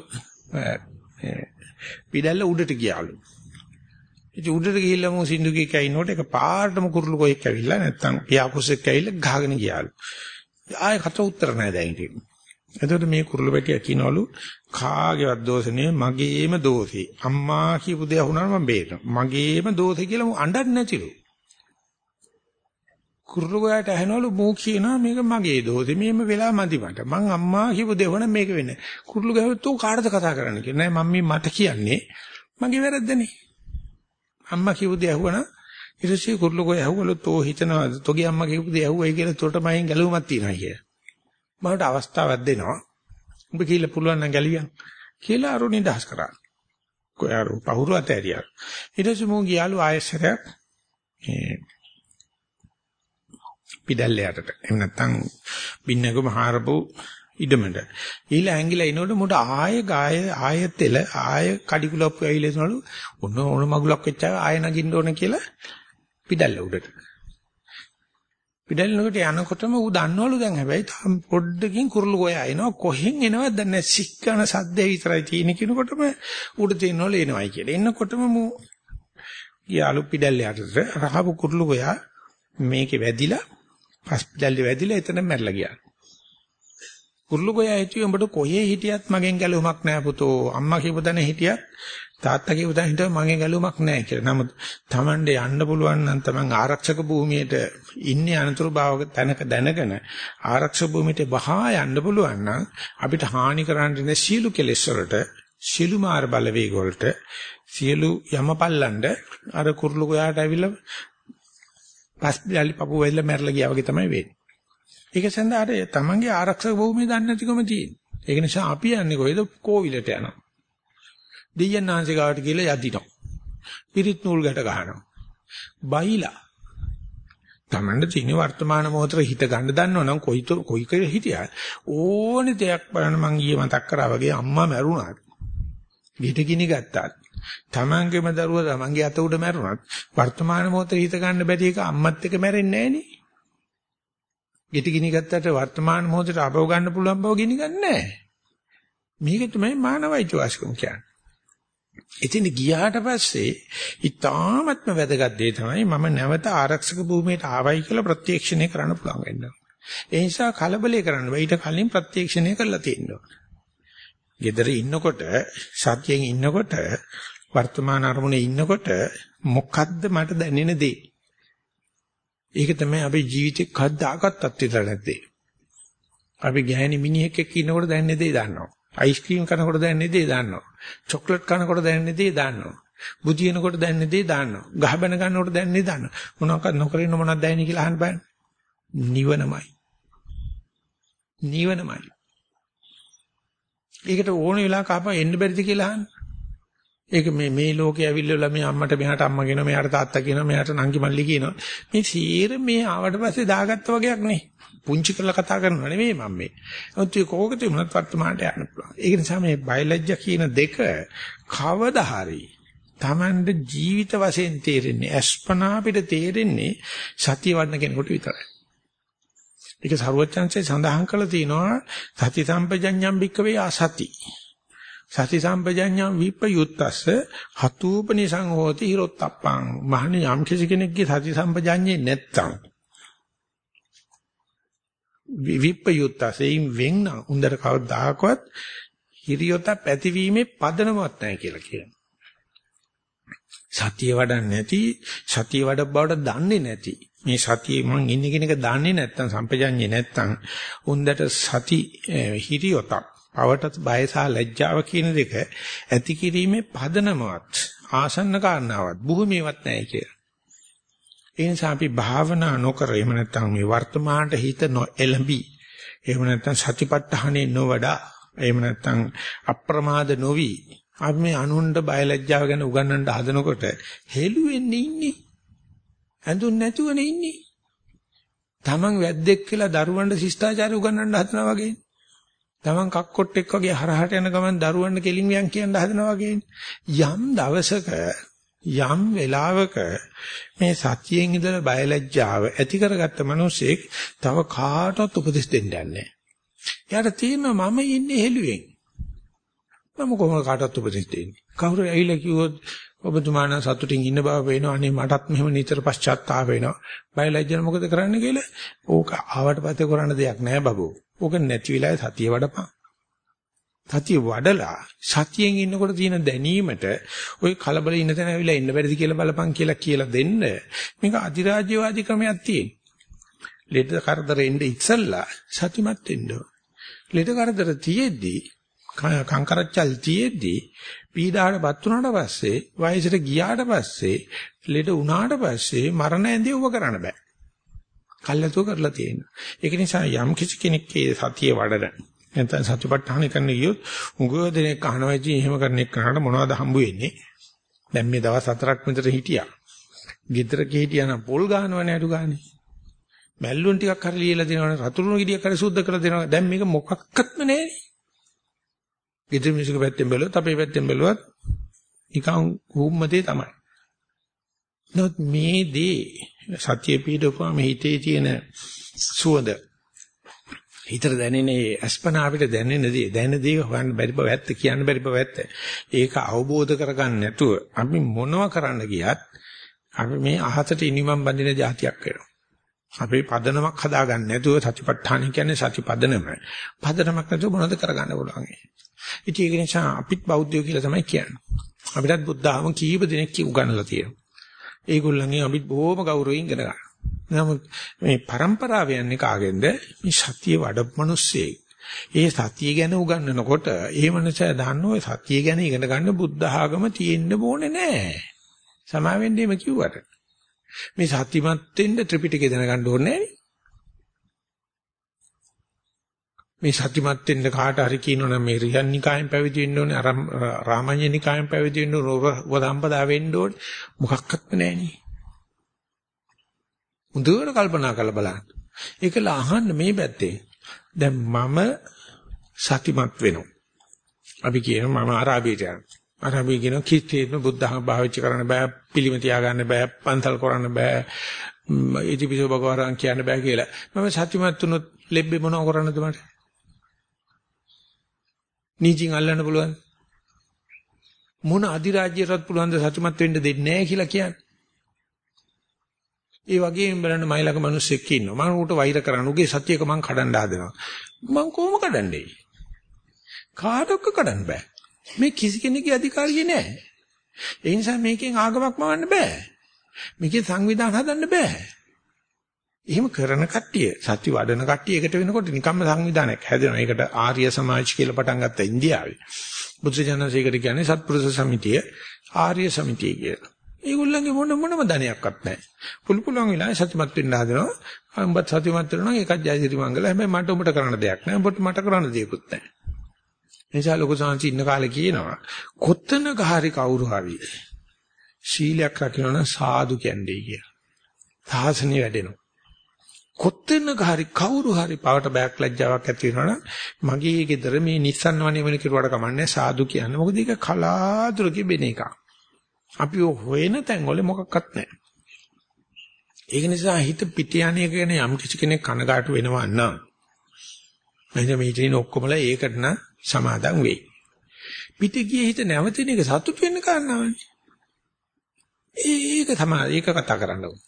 පිටැල්ල උඩට ගියාලු. ඉතින් උඩට ගිහිල්ලා මෝ සින්දුකේ කයින්නකොට එක පාරටම කුරුළු කොහෙක් ඇවිල්ලා නැත්තම් පියාකුසෙක් ඇවිල්ලා ගහගෙන ගියාලු. ආයෙ කට උත්තර නැහැ දැන් ඉතින්. එතකොට මේ කුරුළු පැටියා කියනවලු කාගේවත් දෝෂ නෙවෙයි මගේම දෝෂේ. අම්මා කියපු දේ අහුනම මම බේරනවා. මගේම දෝෂේ කියලා මු අඬන්නේ නැතිලු. කුරුළු ගායට ඇහෙනවලු මෝ කියනවා මේක මගේ දෝෂේ. මේම වෙලා මදි මට. මං අම්මා කියපු දේ වුණා මේක වෙන්නේ. කුරුළු ගාවට උ කාටද කතා කරන්න කියලා. නෑ මම මට කියන්නේ මගේ වැරද්දනේ. අම්මා කියපු දේ අහුවනා ඊට පස්සේ කුරුළු ගාය ඇහුවලු තෝ හිතනවාද තෝගේ අම්මා කියපු දේ ඇහුවයි කියලා තොට මයින් ගැලුමක් තියනවා කියලා. මට අවස්ථාවක් දෙනවා. උඹ කියලා පුළුවන් නම් ගැලියන් කියලා අරු නිදහස් කරා. කොහේ පහුරු අතෑරියා. ඊට පස්සේ මෝ ගියාලු ආයෙසරයක් මේ පිටල්ලයටට. එහෙම නැත්නම් බින්නකම හාරපු ඉඩමඩ. ඊළ ඇංගිලා ඉනකොට මුට ආයෙ ගාය ආයෙ තෙල ආයෙ කඩිකුලප්පු ඇවිල්ලා එනවලු ඔන්න ඕන මගුලක් වෙච්චා ආයෙ නගින්න ඕන කියලා පිටල්ල උඩට. පිටල්ලකට යනකොටම ඌ දන්නවලු දැන් හැබැයි තාම පොඩ්ඩකින් කුරුළු ගෝයා එනවා කොහෙන් එනවද දන්නේ නැහැ සික්කන සද්දේ විතරයි තියෙන කිනකොටම උඩ තියෙනවලු එනවයි කියලා. එන්නකොටම මූ ගියාලු පිටල්ලයට රහපු කුරුළු ගෝයා මේකේ වැදිලා පස් පිටල්ලේ වැදිලා එතන මැරලා ගියා. කුරුළු ගෝයා හිටියේ උඹට කොහේ හිටියත් මගෙන් ගැලුමක් නැහැ පුතෝ. අම්මා කියපු දන හිටියත් තාත්තා කියපු දන හිටියත් මගෙන් ගැලුමක් නැහැ කියලා. නමුත් Tamande යන්න පුළුවන් නම් Taman ආරක්ෂක භූමියට ඉන්නේ අනතුරු භාවක තැනක දැනගෙන ආරක්ෂක භූමියට බහා යන්න පුළුවන් නම් අපිට හානි කරන්න ඉන්න සියලු කෙලෙස් වලට සියලු මාර බලවේග වලට සියලු යමපල්ලන්ඩ අර කුරුළු ගෝයාට ඇවිල්ලා පස්පියලි පපුව වෙල්ල මැරලා ගියා වගේ තමයි වෙන්නේ. ඒක සඳහා අර තමන්ගේ ආරක්ෂක භූමිය දන්නේ නැතිකම තියෙන. ඒක නිසා අපි යන්නේ කොහෙද? කෝවිලට යනවා. දෙයයන්ාංශ ගාවට ගිහලා යදිනවා. පිරිත් නූල් ගැට ගහනවා. බයිලා. තමන්ට තියෙන වර්තමාන මොහොතේ හිත ගන්න දන්නවනම් කොයි කොයි කෙරේ හිටියා ඕනේ දෙයක් බලන්න මං ඊයේ මතක් කරා වගේ අම්මා මැරුණා. පිට ගිනි ගත්තා. තමන්ගේම දරුවා තමන්ගේ අත උඩ මැරුණත් වර්තමාන මොහොතේ හිත ගන්න බැරි එක අම්මත් එක්ක මැරෙන්නේ නැහනේ. ගෙට ගිනි ගත්තට වර්තමාන මොහොතේ අපව ගන්න පුළුවන් බව ගිනි ගන්න නැහැ. මේක තමයි මානවයික වාසිකම් කියන්නේ. ඉතින් ගියාට පස්සේ ඊටාත්ම වැදගත් දේ තමයි මම නැවත ආරක්ෂක භූමියට ආවයි කියලා ප්‍රත්‍යක්ෂණය කරන්න පුළුවන් වෙනවා. ඒ නිසා කලබලේ කරන්න බෑ. ඊට කලින් ප්‍රත්‍යක්ෂණය කරලා තියෙනවා. ගෙදර ඉන්නකොට සත්‍යයෙන් ඉන්නකොට වර්තමාන අරමුණේ ඉන්නකොට මොකද්ද මට දැනෙන දේ? ඒක තමයි අපේ ජීවිතේ කද්දාකත් අත්විඳලා නැත්තේ. අපි ගෑණි මිනිහෙක් එක්ක ඉන්නකොට දැනෙන දේ දන්නවා. අයිස්ක්‍රීම් කනකොට දැනෙන දේ දන්නවා. චොක්ලට් කනකොට දැනෙන දේ දන්නවා. බුදිනකොට දැනෙන දේ දන්නවා. ගහ බැන ගන්නකොට දැනෙන දේ දන්නවා. මොනවාක්වත් නොකර ඉන්න මොනවද දැනෙන්නේ කියලා අහන්න බෑ. නිවනමයි. නිවනමයි. ඒකට ඕන වෙලාවක ආපහු එන්න බැරිද කියලා අහන්න. ඒක මේ මේ ලෝකේ ඇවිල්ලා මේ අම්මට මෙහාට අම්මා කියනවා මෙහාට තාත්තා කියනවා මෙහාට නංගි මල්ලි කියනවා. මේ සීර මේ ආවට පස්සේ දාගත්ත වගේක් නේ. පුංචි කරලා කතා කරනවා නෙමෙයි මම මේ. ඔත් කෝකද වුණත් වර්තමානට යන්න පුළුවන්. ඒක නිසා මේ බයලජ්ජා කියන දෙක කවදා හරි Tamande ජීවිත වශයෙන් තේරෙන්නේ අස්පනා අපිට තේරෙන්නේ සතිය වඩන කෙනෙකුට විතරයි. ඒක සරුවචන්සේ සඳහන් කළා තියෙනවා සති සම්පජඤ්ඤම් භික්කවේ ආසති. සති සම්පජඤ්ඤං විප්පයුත්තස්ස හතූපනිසං හෝති හිරොත්තප්පං. මහණේ යම් කිසි කෙනෙක්ගේ සති සම්පජඤ්ඤේ නැත්තම් විප්පයුත්තසෙයින් වෙන්න උන්දර කවදාකවත් හිරියොත පැතිවීමේ පදනමක් නැහැ කියලා කියනවා. සතිය වඩන්නේ නැති, සතිය වඩ බවට දන්නේ නැති. මේ සතියේ මං ඉන්නේ කියන එක දන්නේ නැත්තම් සම්පජඤ්ඤේ නැත්තම් උන්දට සති හිරියොතක් පවට බය සහ ලැජ්ජාව කියන දෙක ඇති කිරීමේ පදනමවත් ආසන්න කාරණාවක් භූමියවත් නැහැ කියලා. ඒ නිසා අපි භාවනා නොකර එහෙම නැත්නම් මේ වර්තමානට හිත නොඑළඹි එහෙම නැත්නම් සතිපට්ඨානේ නොවඩා එහෙම නැත්නම් අප්‍රමාද නොවි අපි මේ අනුන්ට බය ලැජ්ජාව ගැන උගන්වන්න හදනකොට හෙළුවෙන්නේ ඉන්නේ. ඇඳුන් නැතුවනේ ඉන්නේ. Taman වැද්දෙක් කියලා දරුවන්ට ශිෂ්ටාචාරය උගන්වන්න හදනවා වගේ. Taman කක්කොට්ටෙක් වගේ හරහට යන ගමන් දරුවන්ට කෙලින් වියන් කියන්න හදනවා වගේ. යම් දවසක යම් වෙලාවක මේ සතියෙන් ඉඳලා බය ලැජ්ජාව ඇති කරගත්ත මිනිසෙක් තව කාටවත් උපදෙස් දෙන්න යන්නේ නැහැ. එයාට තියෙනවා මම ඉන්නේ හෙළුවෙන්. මම කොහොමද කාටවත් උපදෙස් දෙන්නේ? කවුරු ඇවිල්ලා කිව්වොත් ඔබතුමාන සතුටින් ඉන්න බව පේනවා. අනේ මටත් මෙහෙම නිතර පශ්චාත්තාප වෙනවා. බය ලැජ්ජන මොකද කරන්න කියලා? ඕක ආවට පස්සේ කරන්න දෙයක් නැහැ බබෝ. ඕක නැති වෙලාවේ සතිය වඩපන්. සතිය වඩලා සතියෙන් ඉන්නකොට තියෙන දැනීමට ওই කලබල ඉන්න තැන ඇවිල්ලා ඉන්න බැරිද කියලා බලපන් කියලා කියලා දෙන්න. මේක අධිරාජ්‍යවාදී ක්‍රමයක් තියෙන. ලෙඩ කරදරෙන්න ඉස්සල්ලා සතිමත් වෙන්න ඕන. ලෙඩ කරදර තියෙද්දි කංකරච්චල් තියෙද්දි පීඩාවටපත් වුණාට පස්සේ වයසට ගියාට පස්සේ ලෙඩ වුණාට පස්සේ මරණ ඇඳේ උව කරන්න බෑ. කල්ලාතෝ කරලා තියෙනවා. ඒක නිසා යම් කිසි කෙනෙක්ගේ සතිය වඩන නැත්නම් සතිපට්ඨාන කරන්න ගියොත් උගෝ දෙනෙක් අහනවා ඉතින් එහෙම කරන එක කරාට මොනවද හම්බ වෙන්නේ? දැන් මේ දවස් හතරක් විතර හිටියා. ගෙදරක හිටියා නම් පොල් ගන්නවනේ අඩු ගානේ. මැල්ලුන් ටිකක් හරි ලියලා දෙනවනේ රතුරුණු ගෙඩියක් හරි සුද්ධ කරලා දෙනවා. දැන් මේක මොකක්වත්ම නැහැනේ. ගෙදර මිනිස්සුක පැත්තෙන් බැලුවත් අපේ පැත්තෙන් බැලුවත් නිකන් හුම්මතේ තමයි. නමුත් මේ දේ සත්‍ය පීඩෝපම හිතේ තියෙන සුවඳ හිතට දැනෙන අස්පනා අපිට දැනෙන දේ දැනෙන දේ හොයන්න බැරි බව ඇත්ත කියන්න බැරි බව ඇත්ත. ඒක අවබෝධ කරගන්න නැතුව අපි මොනවා කරන්න ගියත් අපි මේ අහසට ඉනිමම් බඳින જાතියක් වෙනවා. අපි පදනමක් හදාගන්න නැතුව සතිපට්ඨාන කියන්නේ සති පදනම. පදනමක් නැතුව මොනවද කරගන්න පුළුවන්. ඉතින් ඒක නිසා අපිත් බෞද්ධයෝ කියලා තමයි කියන්නේ. අපිටත් බුද්ධ ආගම කීප දෙනෙක් උගන්වලා තියෙනවා. ඒගොල්ලන්ගේ අපිත් බොහොම ගෞරවයෙන් ඉගෙන ගන්න. නමුත් මේ પરම්පරාව යන්නේ කාගෙන්ද? මේ සතිය වඩපු මිනිස්සේ. ඒ සතිය ගැන උගන්වනකොට ඒ මනුස්සයා දන්නෝ ඒ සතිය ගැන ඉගෙන ගන්න බුද්ධ ආගම තියෙන්න ඕනේ නෑ. සමාවෙන්නේ මේ කිව්වට. මේ සතිමත් වෙන්න ත්‍රිපිටකය දැනගන්න ඕනේ නෑනේ. මේ සතිමත් වෙන්න කාට හරි කියනවනම් මේ රියන්නිකායෙන් පැවිදි වෙන්න ඕනේ, අර රාමඤ්ඤනිකායෙන් පැවිදි වෙන්න ඕනේ, වදම්පදා වෙන්න ඕනේ. මොකක්වත්ම නෑනේ. මුදුවර කල්පනා කරලා බලන්න. ඒකල අහන්න මේ පැත්තේ. දැන් මම සතිමත් වෙනවා. අපි කියනවා මම අරාබියට යනවා. අරාබිය කියන කිසිම බුද්ධහම භාවිත කරන්න බෑ, පිළිම තියාගන්න බෑ, පන්සල් කරන්න බෑ, ඉතිපිසෝ භගවරන් කියන්න බෑ කියලා. මම සතිමත් වුණොත් ලෙබ්බේ මොනව කරන්නද මට? නීචින් අල්ලන්න පුළුවන්. මොන අධිරාජ්‍යයටත් පුළුවන් ද සතුටුමත් වෙන්න දෙන්නේ නැහැ කියලා කියන්නේ. ඒ වගේම බලන්න මයිලක මිනිස්සෙක් ඉන්නවා. මම උට වෛර කරන උගේ සත්‍යයක මං කඩන්න හදනවා. මං කොහොම කඩන්නේ? කාටවත් කඩන්න බෑ. මේ කිසි කෙනෙකුගේ අධිකාරිය නෑ. ඒ නිසා මේකෙන් ආගමක් මවන්න බෑ. මේකේ සංවිධාන හදන්න බෑ. එහෙම කරන කට්ටිය සත්‍ය වඩන කට්ටිය එකට වෙනකොට නිකම්ම සංවිධානයක් හැදෙනවා. ඒකට ආර්ය සමාජ කියලා පටන් ගත්තා ඉන්දියාවේ. බුද්ධ ජනසේකට කියන්නේ සත්පුරුෂ සමිතිය, ආර්ය සමිතිය කියලා. ඒගොල්ලන්ගේ මොන මොනම ධනයක්වත් නැහැ. පුළු පුළුවන් වෙලාවෙ සත්‍යමත් වෙන්න හදනවා. උඹත් සත්‍යමත් වෙනවා නම් ඒකත් ජයසිරි මංගල. හැබැයි මට උඹට කරන්න දෙයක් නැහැ. උඹට මට කරන්න දෙයක්වත් නැහැ. එනිසා ලොකු සංසි ඉන්න කාලේ කියනවා කොත්තනක හරි කවුරු හරි ශීලයක් රකින්න සාදු කියන්නේ කියලා. සාසනෙ වැඩෙනවා. කොත්තනක හරි කවුරු හරි පවට බයක් ලැජ්ජාවක් ඇති වෙනවනම් මගේ ගෙදර මේ නිස්සන් වනේ වෙන කිරුවට කමන්නේ සාදු කියන්නේ. මොකද ඒක කලාතුරකින් බෙන එකක්. අපි හොයන තැන් වල මොකක්වත් නැහැ. ඒක නිසා හිත පිට යන්නේ ගැන යම් කිසි කෙනෙක් කනගාටු වෙනවා නම් මම මේ ඉතින් ඔක්කොමලා ඒකට නම් සමාදම් වෙයි. පිට ගියේ හිත නැවතින එක සතුට වෙන්න කාරණාවනේ. ඒක තමයි ඒක කතා කරන්න ඕනේ.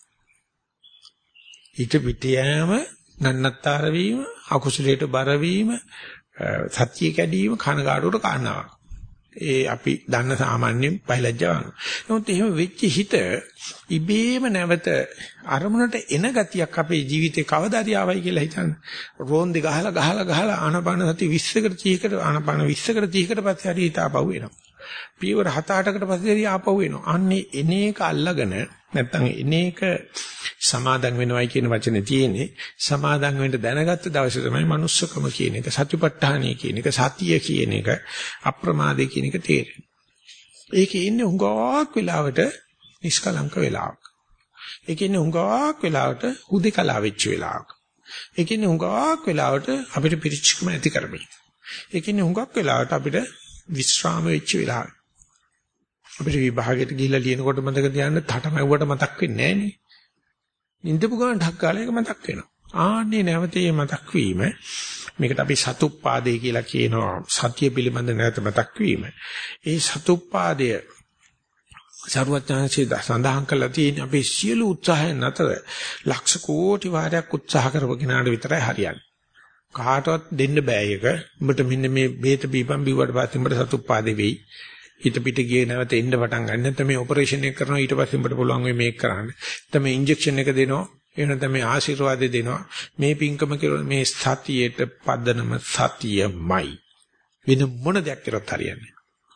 හිත පිට යෑම, නන්නත්තර වීම, අකුසලයට බර වීම, සත්‍ය කැඩීම කනගාටුවට කාරණාවක්. ඒ අපි දන්න සාමාන්‍ය බයලජ්ජාවක්. නමුත් එහෙම වෙච්ච හිත ඉබේම නැවත අරමුණට එන ගතියක් අපේ ජීවිතේ කවදාද ආවයි කියලා හිතන්න. රෝන්දේ ගහලා ගහලා ගහලා ආනපාන සති විස්සකට තීහකට ආනපාන විස්සකට තීහකට පස්සේ හරි හිත ආපහු එනවා. පියවර හත අටකට පස්සේ හරි ආපහු එනවා. අන්නේ එන එක අල්ලගෙන නැත්තම් එන එක සමාදන් වෙනවයි කියන වචනේ තියෙන්නේ. සමාදන් වෙන්න දැනගත්ත දවසේ තමයි manussකම කියන එක, සතිපට්ඨානිය කියන එක, සතිය කියන එක, අප්‍රමාදේ කියන එක තේරෙන්නේ. ඒකේ ඉන්නේ හුඟක් වෙලාවට නිෂ්කලංක වෙලාවක්. ඒකේ ඉන්නේ හුඟක් වෙලාවට හුදේකලා වෙච්ච වෙලාවක්. ඒකේ ඉන්නේ හුඟක් වෙලාවට අපිට පිරිච්චකම ඇති කරගන්න. ඒකේ ඉන්නේ හුඟක් වෙලාවට අපිට විස්්‍රාම වෙච්ච වෙලාවක්. අපිට විභාගයට ගිහිල්ලා ලියනකොට මතක තියාගන්න තටමැව්වට මතක් වෙන්නේ නැහැ නේ. නින්දපු ගමන් ඩක් කාලේ එක මතක් වෙනවා. ආන්නේ නැවතේ මතක් වීම මේකට අපි සතුප්පාදේ කියලා කියනවා. සතිය පිළිබඳ නැවත මතක් වීම. ඒ සතුප්පාදය සර්වඥාන්සේ සඳහන් කළා තියෙන අපේ සියලු උත්සාහයන් අතර ලක්ෂ කෝටි වාරයක් උත්සාහ කරපගෙනාට විතරයි හරියන්නේ. කාටවත් දෙන්න බෑ ඒක. උඹට මෙන්න මේ බේත බීපම් බිව්වට පස්සේ උඹට සතුප්පාදේ වෙයි. හිත පිට ගියේ නැවත එන්න පටන් ගන්න. නැත්නම් මේ ඔපරේෂන් එක කරනවා ඊට පස්සේ උඹට පුළුවන් වෙයි මේක කරන්න. නැත්නම් මේ ඉන්ජෙක්ෂන් එක දෙනවා. එහෙම නැත්නම් මේ ආශිර්වාදේ දෙනවා. මේ පින්කම කියලා මේ සතියේට පදනම සතියමයි. වෙන මොන දෙයක් කරත් හරියන්නේ.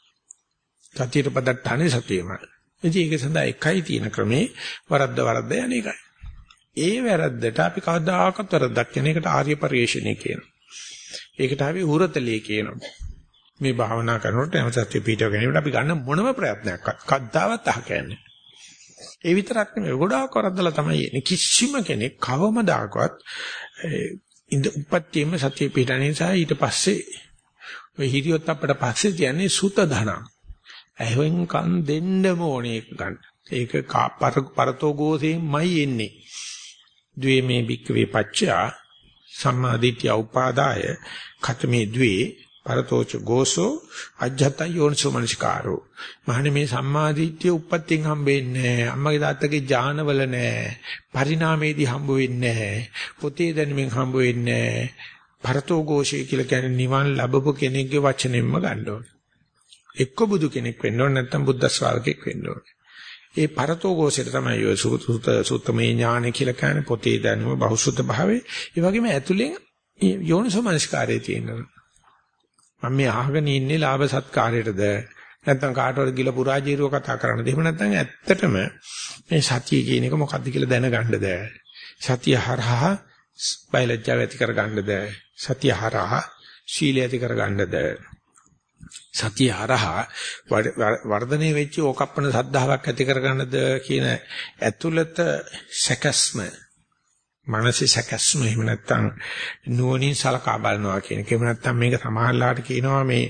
සතියට පදට්ටානේ සතියමයි. ඉතින් ඒක සඳහා එකයි තියෙන ක්‍රමේ වරද්ද වරද්ද යන එකයි. ඒ වැරද්දට අපි කවදාකවත් වරද්දක් කියන එකට ආර්ය පරිශ්‍රණය කියනවා. ඒකට අපි උරතලයේ කියනවා. මේ භාවනා කරනකොට එම සත්‍ය පිටව ගැනීමට අපි ගන්න මොනම ප්‍රයත්නයක්වත් කද්දාවත් අහකන්නේ. ඒ විතරක් නෙමෙයි ගොඩාක් වරද්දලා තමයි එන්නේ. කිසිම කෙනෙක් කවමදාකවත් ඉඳ උපත්තියම සත්‍ය පිටන නිසා ඊට පස්සේ ඔය හිරියොත් අපට පස්සේ කියන්නේ සුත ධන. එහෙන් කන් දෙන්නම ඕනේ ගන්න. ඒක පරතෝ ගෝසෙමයි එන්නේ. ද්වේමේ භික්ඛවේ පච්චා සම්මාදිට්ඨිය උපාදාය ඛතමේ ද්වේ පරතෝච ගෝසෝ අජ්ජත යෝනිසෝ මනසිකාරෝ. මහණේ මේ සම්මාදිට්ඨිය උප්පත්තියෙන් හම්බෙන්නේ නැහැ. අම්මගේ තාත්තගේ ඥානවල නැහැ. පරිණාමයේදී හම්බ වෙන්නේ නැහැ. පොතේ දැනුමින් හම්බ වෙන්නේ නැහැ. පරතෝ ගෝෂය කියලා කියන්නේ නිවන් ලැබපු කෙනෙක්ගේ වචනෙන්ම ගන්න ඕනේ. එක්ක බුදු කෙනෙක් වෙන්න ඕනේ නැත්නම් බුද්ධ ශ්‍රාවකෙක් වෙන්න ඕනේ. ඒ පරතෝ ගෝෂයට තමයි ඔය සුත සුත්තමේ ඥාන කියලා කියන්නේ පොතේ දැනුම බහුසුත භාවයේ. ඒ වගේම ඇතුලෙන් යෝනිසෝ මනසිකාරයේ තියෙනවා. මම මේ අහගෙන ඉන්නේ ලාභ සත්කාරයටද නැත්නම් කාටවත් ගිල පුරාජීරුව කතා කරන්නද? එහෙම නැත්නම් ඇත්තටම මේ සතිය කියන එක මොකක්ද කියලා දැනගන්නද? සතිය හරහා බයලජ්ජාව ඇති කරගන්නද? සතිය හරහා සීලය ඇති කරගන්නද? සතිය හරහා වර්ධනය වෙච්ච ඕකප්පන සද්ධාාවක් ඇති කරගන්නද කියන ඇතුළත සැකස්ම මනසේ සැකස්ම එහෙම නැත්නම් නුවණින් සලකා බලනවා කියන එක. එහෙම නැත්නම් මේක සමහරලාට කියනවා මේ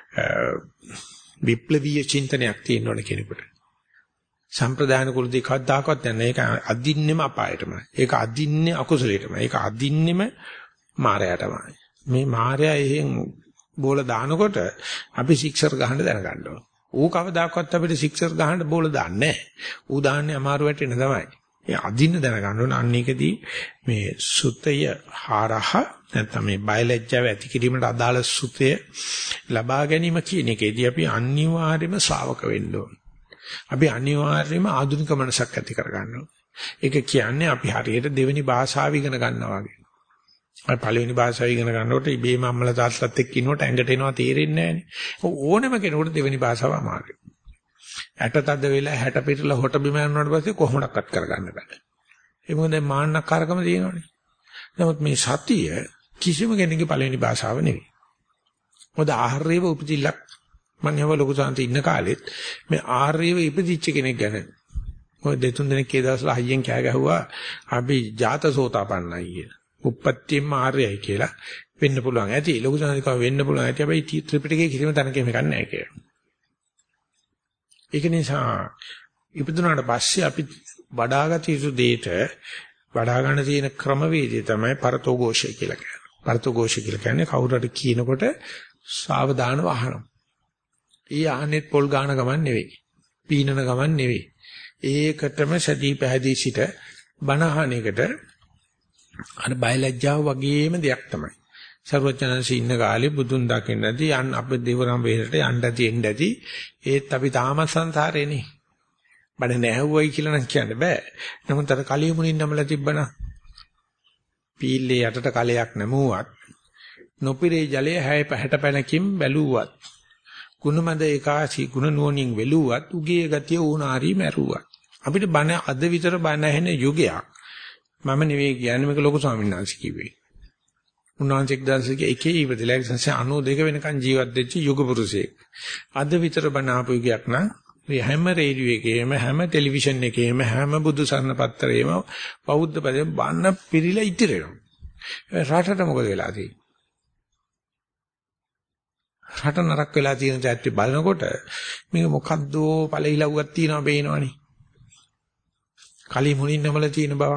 විප්ලවීය චින්තනයක් තියෙන්න ඕන කෙනෙකුට. සම්ප්‍රදාන කුලදී කවදාකවත් නැහැ. ඒක අදින්නෙම අපායටමයි. ඒක අදින්නේ අකුසලයටමයි. ඒක අදින්නෙම මායයටමයි. මේ මායя එහෙන් බෝල දානකොට අපි සික්සර් ගහන්න දැනගන්න ඕන. ඌ කවදාකවත් අපිට සික්සර් ගහන්න බෝල දාන්නේ නැහැ. ඌ දාන්නේ අමාරු වැටෙන තමයි. ඒ අදින්න දැනගන්න ඕන. අන්න ඒකදී මේ සුතය හරහ නැත්නම් මේ බයලජ්ජාව ඇති කිරීමට අදාළ සුතය ලබා ගැනීම කියන එකේදී අපි අනිවාර්යයෙන්ම ශ්‍රාවක වෙන්න ඕන. අපි අනිවාර්යයෙන්ම ආධුනික මනසක් ඇති කරගන්න ඕන. ඒක කියන්නේ අපි හරියට දෙවෙනි භාෂාව ඉගෙන ගන්නවා වගේ. අපි පළවෙනි භාෂාව ඉගෙන ගන්නකොට ඉබේම අම්මලා තාත්තලාත් එක්ක ඉන්නකොට ඇඟට එනවා තේරෙන්නේ නැහැ. ඕනෙම කෙනෙකුට දෙවෙනි භාෂාව අමාරුයි. ඇට තද වෙලා හැට පිටලා හොට බිම යනවාට පස්සේ කොහොමඩක්වත් කරගන්න බෑ. ඒ මොකද මාන්නක්කාරකම තියෙනවනේ. නමුත් මේ සතිය කිසිම කෙනෙකුගේ පළවෙනි භාෂාව නෙවෙයි. මොකද ආහාරයව උපදිල්ලක් මම යව ලොකු සාන්ති ඉන්න කාලෙත් මේ ආහාරයව ඉපදිච්ච කෙනෙක් ගැන ඔය දෙතුන් දෙනෙක් ඒ දවස්වල හයියෙන් කෑ ගැහුවා අපි ජාතසෝතාපන්නයි කියලා. උප්පත්තියම ආර්යයි කියලා වෙන්න පුළුවන්. ඇති ලොකු සාන්ති කව වෙන්න පුළුවන්. ඇති හැබැයි ත්‍රිපිටකයේ කිසිම තැනක මේක නැහැ කියලා. ඒක නිසා ඉපදුනාට පස්සේ අපි වඩාගත යුතු දෙයට වඩා ගන්න තියෙන ක්‍රමවේදය තමයි පරතෝ ഘോഷය කියලා කියන්නේ. පරතෝ ഘോഷය කියලා කියන්නේ කවුරු හරි කියනකොට සාවධානව අහනවා. ඊ ආනෙත් පොල් ගාන ගමන් නෙවෙයි. පීනන ගමන් නෙවෙයි. ඒකටම සැදී පැහැදී සිට බණහන එකට අර බයලජ්ජාව වගේම දෙයක් තමයි. සර්වඥාන්සේ ඉන්න කාලේ බුදුන් දකින්න ඇති යන් අපේ දේවරම් වේරට යන්න ඇති එන්න ඇති ඒත් අපි තාම සංසාරේනේ. බඩ නැහුවයි කියලා නම් කියන්න බෑ. නමුත් අර කලිය මුණින් නමලා තිබ්බනම් පීල්ලේ යටට කලයක් නැමුවත් නොපිරේ ජලයේ හැය පැහැට පැනකින් බැලුවත් ගුණමද ඒකාසි ගුණ නුවණින් වෙලුවත් උගේ ගතිය ඌනාරි මැරුවත් අපිට බණ අද විතර බණ ඇහෙන යුගයක් මම නෙවෙයි කියන්නේ මේක ලොකු ස්වාමීන් වහන්සේ කිව්වේ. උන්වහන්සේ එක්දාසයේ එකේ ඉවදලා ඉතින්සේ අනූ දෙක වෙනකන් ජීවත් වෙච්ච යුග පුරුෂයෙක්. අද විතර බණ ආපු යුගයක් නම් මේ හැම රේඩියෝ එකේම හැම ටෙලිවිෂන් එකේම හැම බුදු සරණ පත්‍රයේම බෞද්ධ පදේ බණ පිළිලා ඉතිරෙනවා. රටට මොකද වෙලා තියෙන්නේ? රට නරක වෙලා තියෙන තැත්ති බලනකොට මේක මොකද්ද පළහිලව්වක් තියෙනවා බේනවනේ. කලි මුණින් නමල තියෙන බව.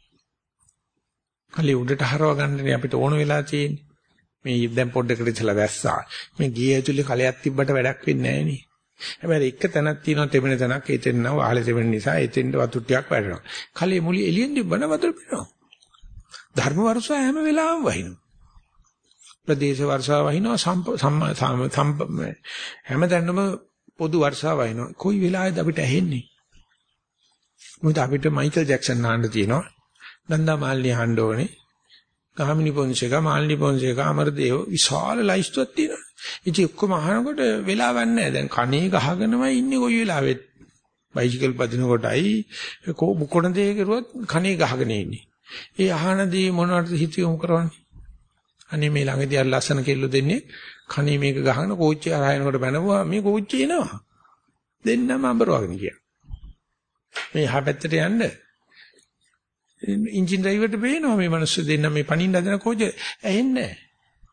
කලි උඩට හරව ගන්නනේ අපිට ඕන වෙලා තියෙන්නේ. මේ දැන් පොඩ්ඩකට ඉතලා වැස්සා. මේ ගියේ ඇතුලේ කලයක් තිබ්බට වැඩක් වෙන්නේ නැහැ නේ. හැබැයි එක තැනක් තියෙනවා තෙමෙන තැනක් එතෙන් නව ආලේ තෙමෙන නිසා එතෙන්ට වතුර ටිකක් වැටෙනවා. කලේ මුලි එළියෙන් තිබ්බන වතුර පිරෙනවා. ධර්ම වර්ෂා හැම වෙලාවෙම වහිනවා. ප්‍රදේශ වර්ෂාව වහිනවා සම්ප හැමදැනම පොදු වර්ෂාව වහිනවා. කොයි වෙලාවෙද අපිට ඇහෙන්නේ? මොකද අපිට මයිකල් ජැක්සන් ආන්න තියෙනවා. නන්දා මාල්නී අහන්න ඕනේ. ගාමිණී පොන්සේකා මාල්නී පොන්සේකා අමරදේව විශාල ලයිස්තුවක් තියෙනවා. ඉතින් ඔක්කොම අහනකොට වෙලාවක් නැහැ. දැන් කණේ ගහගෙනමයි ඉන්නේ කොයි වෙලාවෙත්. බයිසිකල් පදින කොටයි කොන දේ කරුවත් කණේ ගහගෙන ඉන්නේ. ඒ අහනදී මොනවටද හිත යොමු කරවන්නේ? අනේ මේ ළඟදී අර ලස්සන කෙල්ල දෙන්නේ කණේ මේක ගහගෙන කෝච්චිය හරහායනකොට බැනවුවා මේ කෝච්චිය එනවා. දෙන්නම අඹරවගෙන ගියා. මේ යහ පැත්තට යන්න එන්ජින් ඩ්‍රයිවර්ට බේනවා මේ මිනිස්සු දෙන්න මේ පණින්න හදන කෝච්චිය ඇහෙන්නේ නැහැ.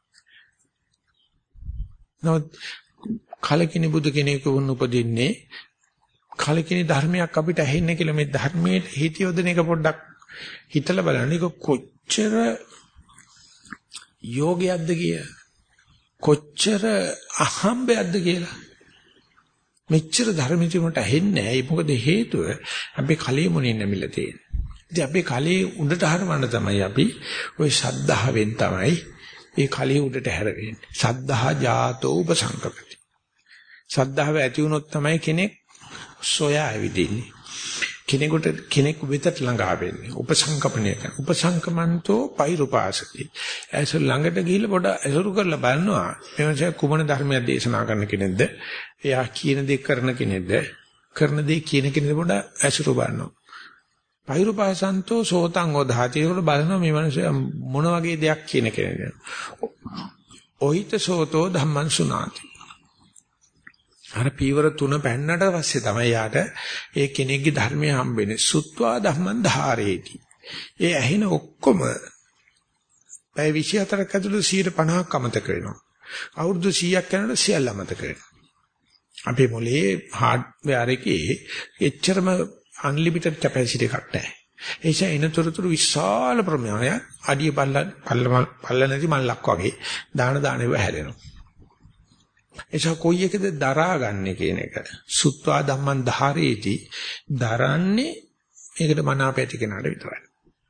නමුත් කලකිනි බුදු කෙනෙක් වුණ උපදින්නේ කලකිනි ධර්මයක් අපිට ඇහෙන්නේ කියලා මේ ධර්මයේ හිත යොදන එක පොඩ්ඩක් හිතලා බලන්න. ඒක කොච්චර යෝගයක්ද කිය කොච්චර අහම්බයක්ද කියලා මෙච්චර ධර්මචිමුට ඇහෙන්නේ නැහැ. මොකද හේතුව අපි කලයේ මුණින් නැමිලා තියෙන්නේ. ඉතින් අපි කලයේ උඩට හරවන්න තමයි අපි ওই ශද්ධාවෙන් තමයි ඒ කලිය උඩට හැරෙන්නේ. සද්ධා ජාතෝ උපසංකපති. සද්ධාව ඇති වුණොත් තමයි කෙනෙක් සොයා ඇවිදින්නේ. කෙනෙකුට කෙනෙක් වෙතට ළඟා වෙන්නේ. උපසංකපණය කරන. උපසංකමන්තෝ පෛරුපාසති. ඇස ළඟට ගිහිල්ලා පොඩ ඇසුරු කරලා බලනවා. මේ මොකද කුමන ධර්මයක් දේශනා කරන කෙනෙක්ද? එයා කියන දේ කරන කෙනෙක්ද? කරන දේ කියන කෙනෙක්ද පොඩ ඇසුරු බලනවා. පෛරුපාසන්තෝ සෝතං ඕධාති. ඒකට බලනවා මේ මිනිස්සු මොන වගේ දෙයක් කියන කෙනෙක්ද. ඔහිත සෝතෝ ධම්මං සුනාති. අර පීවර තුන පැන්නට පස්සේ තමයි යාට ඒ කෙනෙක්ගේ ධර්මය හම්බෙන්නේ. සුත්වා ධම්මං ධාරේති. ඒ ඇහෙන ඔක්කොම පැය විසි හතරක් ඇතුළත සියයට පනහක් අමතක වෙනවා. අවුරුදු සීයක් යනකොට සියල්ල අමතක වෙනවා. අපේ මොලේ හાર્ඩ්වෙයාර් එකේ එච්චරම අන්ලිමිටඩ් කැපැසිටි එකක් නැහැ. ඒ නිසා එනතරතුරු විශාල ප්‍රමාණයක් අඩිය පල්ල පල්ල නැති මල්ලක් වගේ දාන දාන ඒවා හැදෙනවා. එසා කොයි එකද දරාගන්නේ කියන එක. සුත්වා ධම්මං ධාරේති. දරන්නේ ඒකට මනාප ඇති කෙනාට විතරයි.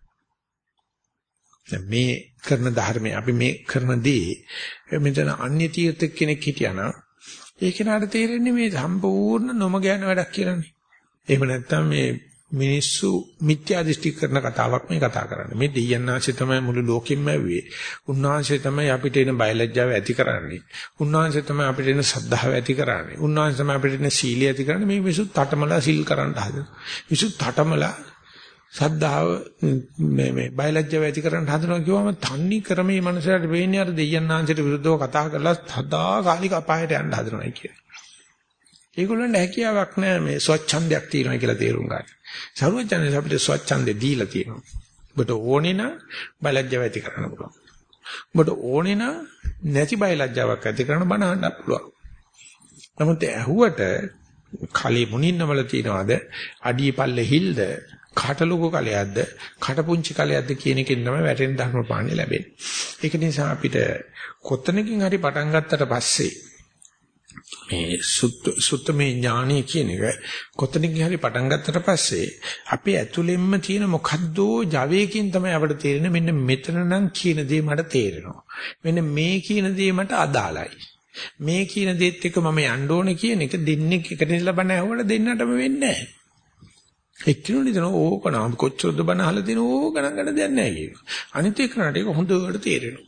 දැන් මේ කරන ධර්මයේ අපි මේ කරන දේ මෙතන අන්‍ය තීර්ථ කෙනෙක් හිටියානම් ඒ කෙනාට තේරෙන්නේ මේ සම්පූර්ණ නොමග යන වැඩක් කියලානේ. එහෙම නැත්නම් මේ මිනිස්සු මිත්‍යා දෘෂ්ටි කරන කතාවක් මේ කතා කරන්නේ. මේ දෙයයන්ාංශය තමයි මුළු ලෝකෙම ඇව්වේ. උන්වහන්සේ තමයි අපිට එන බයලජ්ජාව ඇති කරන්නේ. උන්වහන්සේ තමයි අපිට එන සද්ධාව ඇති කරන්නේ. උන්වහන්සේ තමයි අපිට එන සීලය ඇති කරන්නේ. මේ මිනිස්සු තටමලා සිල් කරන්න හදන. මිනිස්සු තටමලා සද්ධාව මේ මේ බයලජ්ජාව ඇති කරන්න හදනවා කියවම තන්නේ ක්‍රමයේ මනසට වෙන්නේ අර දෙයයන්ාංශයට විරුද්ධව කතා කරලා සදා කාලික අපායට යන්න හදනවා කියන්නේ. ඒගොල්ලන්ට හැකියාවක් නැහැ මේ ස්වච්ඡන්දයක් තියෙනවා කියලා තේරුම් ගන්න. සර්වඥයන් අපිට ස්වච්ඡන්දේ දීලා තියෙනවා. ඔබට ඕනේ නම් බයලජ්ජාව ඇති කරන්න පුළුවන්. ඔබට ඕනේ නම් නැති බයලජ්ජාවක් ඇති කරන්න බණ අහන්න පුළුවන්. නමුත් ඇහුවට කලී මුනින්නවල තියනවාද අඩිය පල්ලේ හිල්ද කටලුකු කලයක්ද කටපුංචි කලයක්ද කියන එකෙන් තමයි වැටෙන ධර්ම පාණ්‍ය ලැබෙන්නේ. ඒක නිසා අපිට කොතනකින් හරි පටන් ගත්තට පස්සේ මේ සුත්ත සුත්තමේ ඥානය කියන එක කොතනින් හරි පටන් ගත්තට පස්සේ අපි ඇතුළෙන්ම තියෙන මොකද්ද ජවයකින් තමයි අපිට තේරෙන්නේ මෙන්න මෙතන නම් කියන දේ මට තේරෙනවා. මෙන්න මේ කියන දේ මට අදාළයි. මේ කියන දේත් එක්ක මම යන්න ඕනේ කියන එක දෙන්නේ එකට ලබන ඇහුවල දෙන්නටම වෙන්නේ නැහැ. එක්කිනුනේ දෙන ඕක නම් කොච්චරද බණ අහලා දෙන ඕක ගණන් ගන්න දෙයක් නැහැ කියනවා. අනිත් එකනට ඒක හොඳට තේරෙනවා.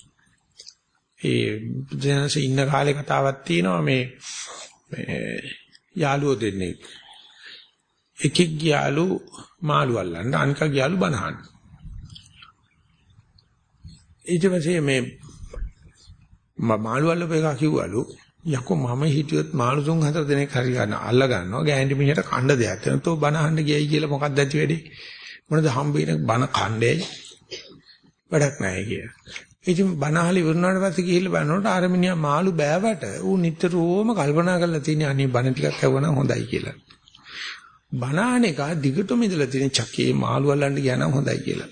ඒ දැනස ඉන්න කාලේ කතාවක් තියෙනවා මේ මේ යාළුවෝ දෙන්නේ එකෙක් ගියාලු මාළු අල්ලන්න අනික ගියාලු බනහන්න ඊට පස්සේ මේ මාළු අල්ලපු එක කිව්වලු යකෝ මම හිටියොත් මාළු තුන් හතර දෙනෙක් හරි ගන්න අල්ල ගන්නවා ගෑණි මිනිහට කණ්ඩ දෙයක් නැතෝ බනහන්න ගියයි කියලා මොකක්ද ඇති වෙන්නේ මොනද හම්බෙන්නේ බන කණ්ඩේ වැඩක් නැහැ කියලා ඉතින් බනහලි වුණාට පස්සේ ගිහිල්ලා බලනකොට අර මිනිහා මාළු බෑවට ඌ නිතරම කල්පනා කරලා තියෙන අනේ බන ටිකක් ඇහුවනම් හොඳයි කියලා. බනහන එක දිගටම ඉඳලා තියෙන චකේ මාළු අල්ලන්න ගියා නම් හොඳයි කියලා.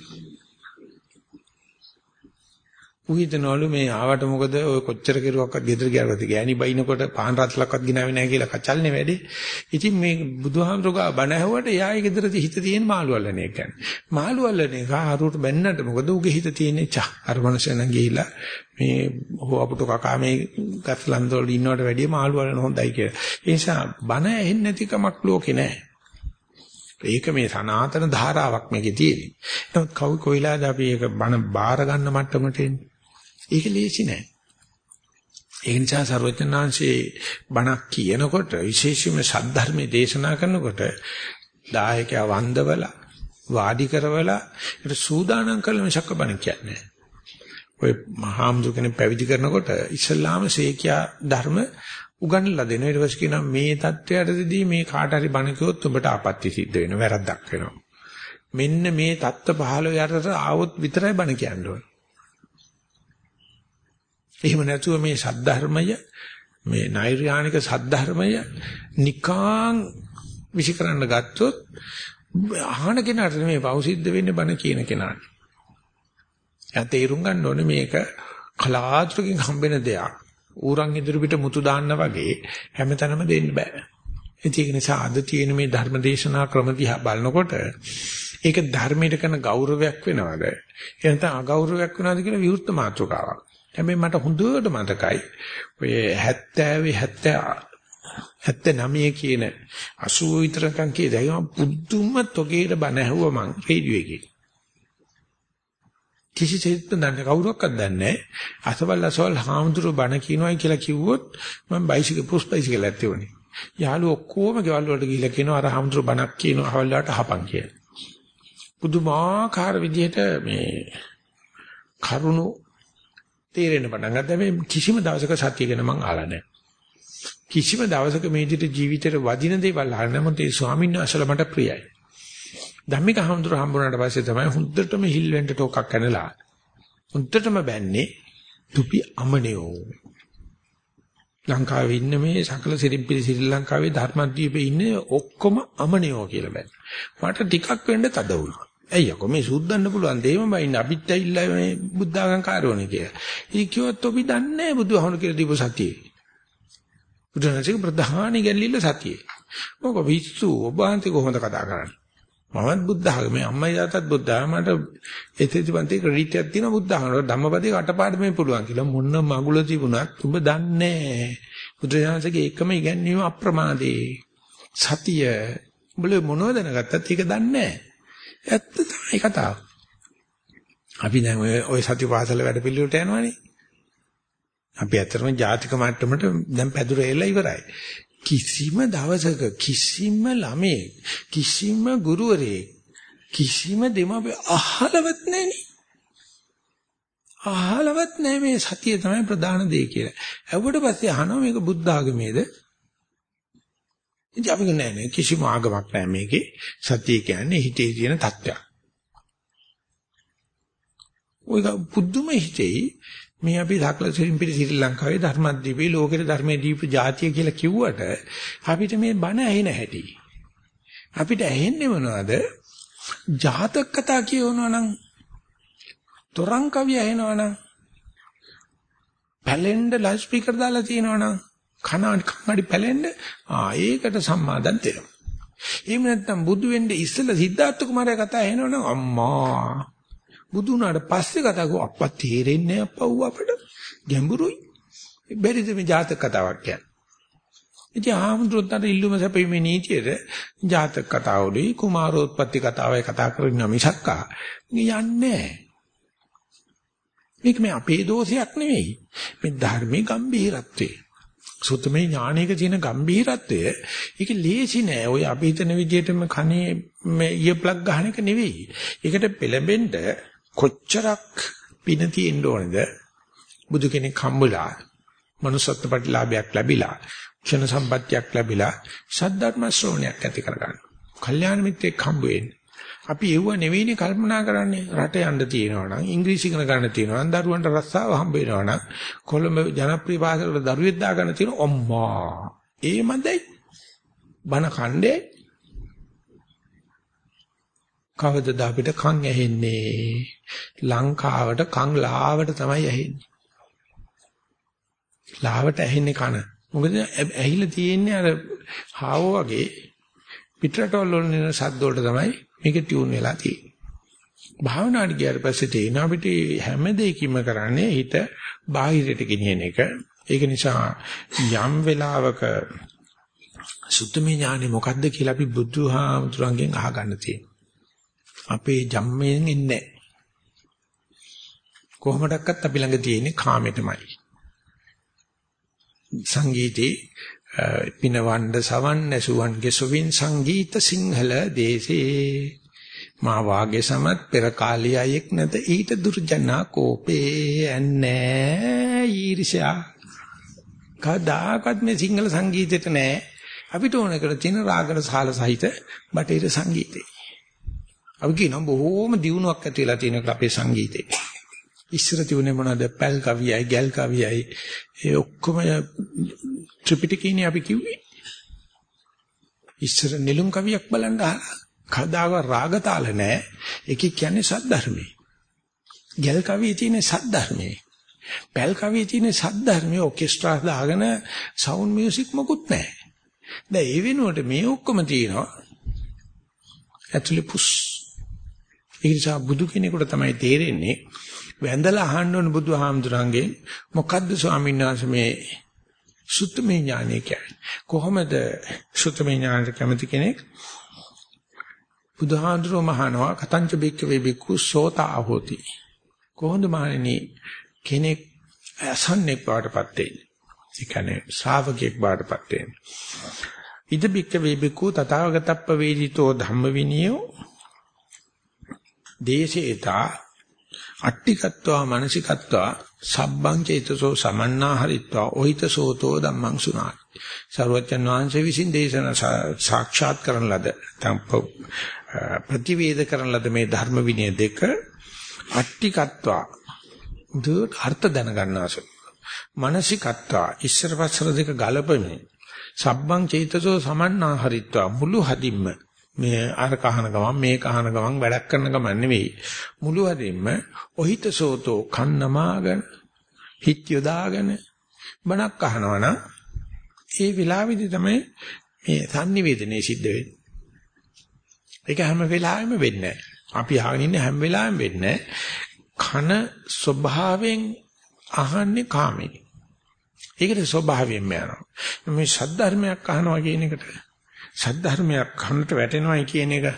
ඌ හිතනවලු මේ ආවට මොකද ඔය කොච්චර කෙරුවක්වත් ගෙදර ගියාට ගෑණි බයිනකොට පාන් රත්ලක්වත් ගිනාවේ නැහැ කියලා කචල්නේ වැඩේ. ඉතින් මේ බුදුහාමුදුරුවෝ බණ ඇහුවට එයාගේ ගෙදර හිත තියෙන මාළු අල්ලන එක කියන්නේ. මාළු අල්ලන එක ආරුවට බැන්නට මොකද ඌගේ හිත තියෙන්නේ චා අර මනුස්සයන් ගිහිලා මේ හො අපුට කකා මේ ගස්ලන්ද වල ඉන්නවට වැඩිය මාළු අල්ලන හොඳයි කියලා. ඒ නිසා බණ ඇහෙන්නේ නැති කමක් ලෝකේ නැහැ. ඒක මේ සනාතන ධාරාවක් මේකේ තියෙන්නේ. නමුත් කවි කොයිලාද අපි ඒක බණ බාර ගන්න මට්ටමට එන්නේ. ඒක ලේසි නෑ. ඒ නිසා සර්වඥාන්සේ බණක් කියනකොට විශේෂයෙන්ම සද්ධර්මයේ දේශනා කරනකොට දායකයා වන්දවලා වාඩි කරවලා ඒක සූදානම් කරලා මිසක් බණ කියන්නේ. ඔය මහාමුදු කෙනෙක් පැවිදි කරනකොට ඉස්ලාම සේකියා ධර්ම උගන්වලා දෙනවා. ඊට පස්සේ කියනවා මේ தත්වයටදී මේ කාට හරි බණ කිව්වොත් ඔබට ආපත්‍ය සිද්ධ වෙනවා වැරද්දක් වෙනවා. මෙන්න මේ தත්ත්ව පහළ යටට ආවොත් විතරයි බණ කියන්න ඕනේ. එහෙම නැතුව මේ සද්ධර්මය මේ නෛර්යානික සද්ධර්මය නිකාං විශ්කරන්න ගත්තොත් අහන කෙනාට මේ පෞසිද්ධ වෙන්නේ බණ කියන කෙනාට. එයා තේරුම් ගන්න ඕනේ මේක කලාතුරකින් හම්බෙන දෙයක්. ඌරන් ඉදිරි පිට මුතු දාන්න වගේ හැමතැනම දෙන්න බෑ. ඒක නිසා අද තියෙන මේ ධර්ම දේශනා ක්‍රම දිහා බලනකොට ඒක ධර්මයට කරන ගෞරවයක් වෙනවද? එහෙනම් අගෞරවයක් වෙනවද කියලා විවෘත මාතෘකාවක්. හැබැයි මට හොඳට මතකයි ඔය හැත්තෑ හැත්තෑ හැත්තෑ කියන අසූ විතරකම් කියදයි පුදුම තොගේට බණ ඇහුවා මං රේඩියෝ එකේ. කිසිසේත් දන්නේ කවුරක්වත් දන්නේ නැහැ. අසවල් අසවල් හාමුදුරුවෝ බණ කියනවායි කියලා කිව්වොත් මම බයිසිකල් පුස් බයිසිකල් ඇත්තේ උනේ. යාළුවෝ ඔක්කොම ගෙවල් වලට ගිහිල්ලා කියනවා අර හාමුදුරුවෝ බණක් කියනවා අවල් වලට අහපන් කියලා. පුදුමාකාර විදිහට මේ කරුණු තේරෙන්න පටන් ගත්තා. මේ කිසිම දවසක සත්‍ය ගැන මම අහලා නැහැ. කිසිම දවසක මේ විදිහට ජීවිතේට වදින දේවල් අහලා නැහැ. මොකද ඒ ස්වාමීන් වහන්සේලා මට ප්‍රියයි. ධම්මික හඳුර හම්බුනාට පස්සේ තමයි හුද්දටම හිල් වෙන්න ටෝකක් කනලා. හුද්දටම බැන්නේ තුපි අමනියෝ. ලංකාවේ ඉන්න මේ සකල සිරිම්පිලි ශ්‍රී ලංකාවේ ධර්මද්වීපේ ඉන්නේ ඔක්කොම අමනියෝ කියලා බෑ. මට ටිකක් වෙන්න තද වුණා. ඇයි යකෝ මේ සුද්දන්න පුළුවන් දෙයම බයින්න අපිත් ඇවිල්ලා මේ බුද්ධාගම් කාර්යෝනේ කියලා. ඉතින් කිව්වොත් අපි දන්නේ නැහැ බුදුහමන කියලා දීපු සතියේ. බුදුරජාණන්සේ ප්‍රධාන ඉගැන්ලිල්ල සතියේ. මොකද විශ්සු ඔබ අන්ති කොහොමද කතා කරන්නේ? මමත් බුද්ධාගමේ අම්මයි තාත්තත් බුද්ධාගමට එතෙදි පන්ති ක්‍රෙඩිට් එකක් තියෙනවා බුද්ධාගමට ධම්මපදේ කටපාඩමේ පුළුවන් කියලා මොන මගුල තිබුණත් ඔබ දන්නේ නැහැ. බුදුරජාණන්සේගේ එකම ඉගැන්වීම අප්‍රමාදේ. සතිය. උඹල මොනවද දැනගත්තත් ඒක දන්නේ නැහැ. ඇත්ත තමයි කතාව. අපි දැන් ඔය ඔය සතිපාසල වැඩ පිළිවෙලට යනවනේ. අපි ඇත්තටම ජාතික මට්ටමට දැන් පැදුර එලා ඉවරයි. කිසිම දවසක කිසිම ළමේ කිසිම ගුරුවරේ කිසිම දෙමාපිය අහලවත් නැහෙනි. අහලවත් නැහැ මේ සතිය තමයි ප්‍රධාන දේ කියලා. ඇව්වට පස්සේ අහනවා මේක බුද්ධ ආගමේද? ඉතින් අපි කියන්නේ නෑ කිසිම ආගමක් නෑ මේකේ. සතිය කියන්නේ හිතේ තියෙන தත්ත්වයක්. ඔය පුදුම හිතේ මේ අපි සකල සිරිම්පිලි ශ්‍රී ලංකාවේ ධර්මද්වීපේ ලෝකෙට ධර්මයේ දීප ජාතිය කියලා කිව්වට අපිට මේ බණ ඇහෙන හැටි. අපිට ඇහෙන්නේ මොනවද? ජාතක කතා කියවනවා නම් තොරන් කවිය ඇහෙනවා නම් පැලෙන්ඩ ලවුඩ් ස්පීකර් දාලා තියෙනවා නම් කන කන්නඩි පැලෙන්න ආ ඒකට සම්මාදන් දෙනවා. එහෙම නැත්නම් බුදු වෙන්නේ ඉස්සෙල්ලා සිද්ධාර්ථ කුමාරයා කතා ඇහෙනවනම් අම්මා බුදු වුණාට පස්සේ කතා කරව අප්පා තේරෙන්නේ අප්පා ඌ අපිට ගැඹුරුයි. බැරිද මේ ජාතක කතාවක් කියන්නේ. ඉතින් ආමුද්‍රොත් අර ඉල්ලුම සැපීමේ නීතියේ ජාතක කතාවලුයි කුමාරෝත්පත්ති කතාවයි කතා කරගෙන මිසක්කා යන්නේ මේක මේ අපේ දෝෂයක් නෙවෙයි. මේ ධර්මයේ ගැඹීරත්වය. සුත්තමේ ඥානයක තියෙන ගැඹීරත්වය ඒක ලේසි නෑ. ඔය අපි හිතන විදිහටම කනේ මේ ඉයර් ප්ලග් ගන්න එක නෙවෙයි. ඒකට පෙළඹෙන්න කොච්චරක් පින තියෙන්න ඕනද? බුදු කෙනෙක් හම්බුලා මනුස්සත්ව ප්‍රතිලාභයක් ලැබිලා ක්ෂණ සම්පත්තියක් ලැබිලා සද්ධර්ම ශ්‍රවණයක් ඇති කරගන්න. කල්යාණ මිත්‍රෙක් හම්බ වෙන්නේ. අපි ඒව නෙවෙයිනේ කල්පනා කරන්නේ. රට යන්න තියෙනවා නම් ඉංග්‍රීසි ඉගෙන ගන්න තියෙනවා නම් දරුවන්ට රස්සාව හම්බ වෙනවා නම් කොළඹ ජනප්‍රිය පාසලවල දරුවෙක් දාගන්න තියෙනවා අම්මා. ඒ මන්දයි. බන කණ්ඩේ කවදද අපිට කන් ඇහෙන්නේ? ලංකාවට කන් ලාවට තමයි ඇහෙන්නේ. ලාවට ඇහෙන්නේ කන. මොකද ඇහිලා තියෙන්නේ අර හාවෝ වගේ පිටරටවල වල සද්ද වලට තමයි මේක ටියුන් වෙලා තියෙන්නේ. භාවනාවට ගියාට පස්සේ තේින අපිට හැම දෙයකින්ම කරන්නේ හිත බාහිරට ගෙනියන එක. ඒක නිසා යම් වෙලාවක සුත්තමේ ඥානෙ මොකද්ද කියලා අපි බුදුහාමුදුරන්ගෙන් අහගන්න තියෙනවා. අපේ ජම්මයෙන් එන්නේ කොහොමඩක්වත් අපි ළඟ තියෙන්නේ කාමෙටමයි. සංගීතේ පිනවණ්ඩ සවන් නැසුවන්ගේ සුවින් සංගීත සිංහල දේශේ මා වාගේ සමත් පෙර කාලියයෙක් නැත ඊට දුර්ජනා කෝපේ ඇන්නේ ඊර්ෂ්‍යා කදාකත් මේ සිංහල සංගීතෙට නෑ අපිට ඕන කරලා තියෙන රාගන සාල සහිත බටහිර සංගීතේ අපි කියනවා බොහෝම දියුණුවක් ඇති වෙලා තියෙන අපේ සංගීතේ ඉස්සර තිබුණේ මොනවද පැල් කවියයි ගැල් කවියයි ඒ ඔක්කොම ත්‍රිපිටකේනේ අපි කිව්වේ ඉස්සර නෙළුම් කවියක් බලන්න කදාව රාග තාල නැහැ ඒකේ කියන්නේ සද්ධර්මයේ ගැල් කවියේ තියෙන සද්ධර්මයේ පැල් කවියේ තියෙන සද්ධර්මයේ ඔකෙස්ට්‍රා දාගෙන සවුන්ඩ් මියුසික් මොකුත් නැහැ දැන් ඒ වෙනුවට මේ ඔක්කොම තියෙනවා ඇතුලේ පුස් ඒ නිසා බුදු කෙනෙකුට තමයි තේරෙන්නේ වැඳලා අහන්න ඕන බුදුහාමුදුරන්ගෙන් මොකද්ද ස්වාමීන් වහන්සේ මේ සුත්තමේ ඥානය කියන්නේ කොහොමද සුත්තමේ ඥානට කැමති කෙනෙක් බුදුහාමුදුරුවෝ මහනවා කතංච බික්කවේ බික්ඛු සෝතා හෝති කොහොමද මහණෙනි කෙනෙක් අසන්නෙක් බවටපත් වෙන්නේ ඒ කියන්නේ ශ්‍රාවකෙක් බවටපත් වෙන්නේ ඉද බික්කවේ බික්ඛු තථාගතප්ප වේදිතෝ ධම්ම විනියෝ දේශේතා අට්ටිකත්වා මනසිකත්වා සබ්බං චේතසෝ සමන්නාහරිත්වා ඔහිතසෝතෝ ධම්මං සුනාති සර්වචන් වහන්සේ විසින් දේශන සාක්ෂාත් කරන ලද ප්‍රතිවේද කරන ලද මේ ධර්ම විනය දෙක අට්ටිකත්වා දුක් අර්ථ දැනගන්නාසු මනසිකත්වා ඉස්සර පස්සර දෙක ගලපමින් සබ්බං චේතසෝ සමන්නාහරිත්වා මුළු හදින්ම මේ අර කහන ගමන් මේ කහන ගමන් වැඩක් කරන ගමන් නෙවෙයි මුළු හදින්ම ඔහිතසෝතෝ කන්නමාගෙන හිත යොදාගෙන බණක් අහනවනම් ඒ විලාවිදි තමයි මේ sannivedanaye සිද්ධ වෙන්නේ. ඒක හැම වෙලාවෙම වෙන්නේ නැහැ. අපි අහගෙන ඉන්නේ හැම වෙලාවෙම වෙන්නේ කන ස්වභාවයෙන් අහන්නේ කාමේ. ඒකට ස්වභාවයෙන්ම යනවා. මේ සද්ධර්මයක් අහනවා කියන එකට සද්ධර්මයක් කනට වැටෙනවයි කියන එක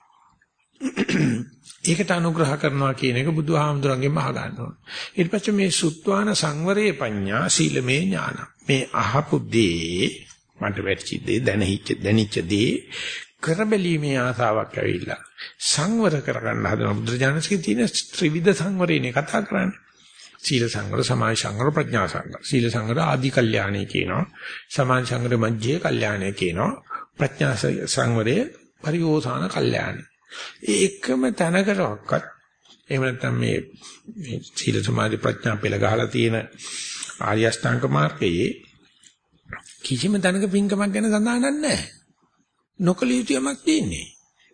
ඒකට අනුග්‍රහ කරනවා කියන එක බුදුහාමුදුරන්ගෙන් අහ ගන්න ඕන. ඊට පස්සේ මේ සුත්වාන සංවරේ පඤ්ඤා සීලමේ ඥාන. මේ අහපු දේ මට වැටචි දේ දැනෙච්ච දැනෙච්ච දේ කරබැලීමේ ආසාවක් ඇවිල්ලා සංවර කරගන්න හදන බුදුරජාණන්සේ තියෙන ත්‍රිවිධ සංවරේනේ කතා කරන්නේ. සීල සංවර, සමාධි සංවර, ප්‍රඥා සංවර. සීල සංවර ආදි කල්යාණේ කියනවා. සමාධි සංවර මධ්‍යේ කල්යාණේ කියනවා. ප්‍රඥා සංවරයේ පරිෝසాన කල්යාණේ. ඒ එකම තැනකටවත් එහෙම නැත්නම් මේ සීල සමාධි ප්‍රඥා පෙළ ගහලා තියෙන ආර්ය අෂ්ටාංග මාර්ගයේ කිසිම තැනක පින්කමක් ගැන සඳහන් නැහැ. නොකල යුතු යමක් තියෙන්නේ.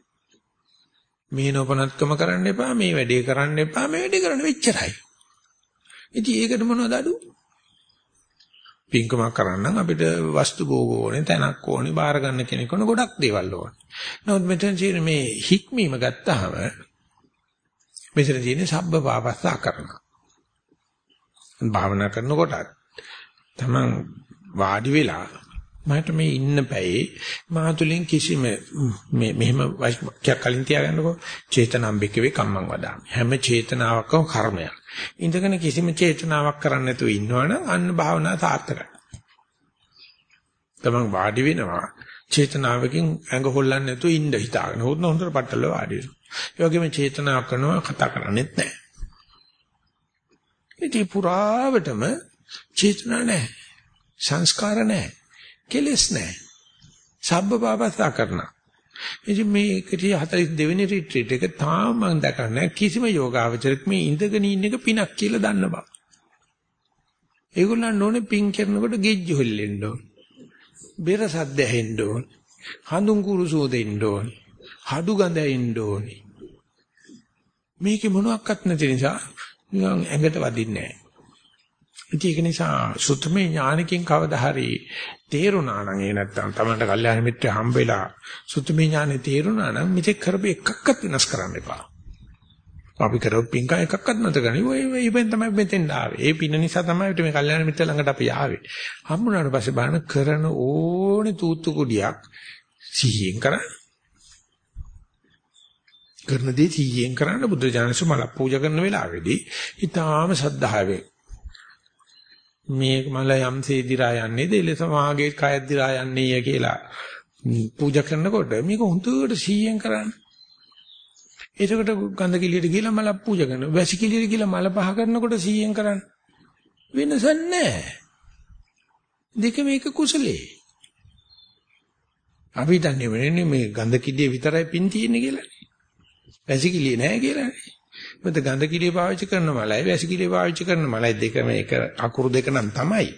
මේ නොපනත්කම කරන්න එපා, මේ වැඩේ කරන්න එපා, මේ වැඩේ කරන්න වෙච්චරයි. ඉතින් ඒකට මොනවද අඩු? පින්කමක් කරන්න අපිට වස්තු භෝග ඕනේ, තැනක් ඕනේ, බාර ගන්න කෙනෙක් ඕනේ, ගොඩක් දේවල් ඕනේ. නමුත් මෙතන තියෙන මේ හික්මීම ගත්තාම මෙතන තියෙන සබ්බ පාපස්සා කරනවා. භාවනා කරනකොටත් තමන් වාඩි වෙලා මට මේ ඉන්න පැයේ මාතුලින් කිසිම මේ මෙහෙම වාක්‍යයක් කලින් තියාගන්නකො චේතනාම්බික වේ කම්මං වදාමි. හැම චේතනාවකම කර්මයක්. ඉඳගෙන කිසිම චේතනාවක් කරන්නේ නැතුව ඉන්නවනම් අන්න භාවනා සාර්ථකයි. තමන් වාඩි වෙනවා චේතනාවකින් ඇඟ හොල්ලන්නේ නැතුව ඉන්න හිතාගෙන. හොඳ හොඳට පట్టල වාඩි වෙනවා. ඒ වගේම චේතනාවක් කරනවා කතා කරන්නේත් නැහැ. ඉතින් පුරාවටම චේතනා නැහැ. සංස්කාර නැහැ. කෙලස් නැහැ. සබ්බ පාපස්සා කරනවා. ඉතින් මේ එකටි හතළිස් දෙවෙනි රිට්‍රීට් එක තාම මම දැකලා නැහැ කිසිම යෝගාවචරයක් මේ ඉඳගෙන ඉන්න එක පිනක් කියලා දන්න බව. ඒගොල්ලන් ඕනේ පින් කරනකොට ගෙජ්ජි හොල්ලෙන්න ඕන. බෙර සද්ද ඇහෙන්න ඕන. හඳුන් කුරුසෝ දෙන්න ඕන. හඩු ගඳ එන්න ඕනේ. මේකේ මොනවත් නැති නිසා නිකන් ඇඟට වදින්නේ නැහැ. ඒක නිසා සුත්තමේ ඥානකින් කවදා හරි තේරුණා නම් ඒ නැත්තම් තමන්ට කල්යාණ මිත්‍ර හම්බෙලා සුත්තමේ ඥානෙ තේරුණා නම් මෙතෙක් කරපු එකක්වත් වෙනස් කරන්න එපා. අපි කරපු පින්කම් එකක්වත් නැත ගනි. ඔය ඉබෙන් තමයි මෙතෙන් ආවේ. ඒ පින නිසා තමයි මේ කල්යාණ මිත්‍ර ළඟට අපි ආවේ. හම්බුනාට පස්සේ බලන කරන ඕනේ තූත්තු කුඩියක් සිහියෙන් කරන්න. කරන දේ සිහියෙන් කරන්න බුද්ධ ඥානසු මල පූජා කරන වෙලාවේදී ඊටාම සද්ධාවේ මේ මල යම්සේ දිරා යන්නේ දෙලෙස මාගේ කය දිරා යන්නේ කියලා පූජා කරනකොට මේක හොඳට සීයෙන් කරන්න. එතකොට ගන්ධ කිලියට ගිහලා මල පූජා කරනවා. වැසි කිලියට ගිහලා මල පහ කරනකොට සීයෙන් කරන්න. වෙනසක් නැහැ. දෙක මේක කුසලයේ. අපි දන්නේ වෙන්නේ මේ ගන්ධ කිලිය විතරයි පින් තියෙන්නේ කියලා. වැසි කිලිය නැහැ කියලා. මොකද ගන්ධ කිලිය පාවිච්චි කරන මලයි වැසි කිලිය පාවිච්චි කරන මලයි දෙක මේක අකුරු දෙක නම් තමයි.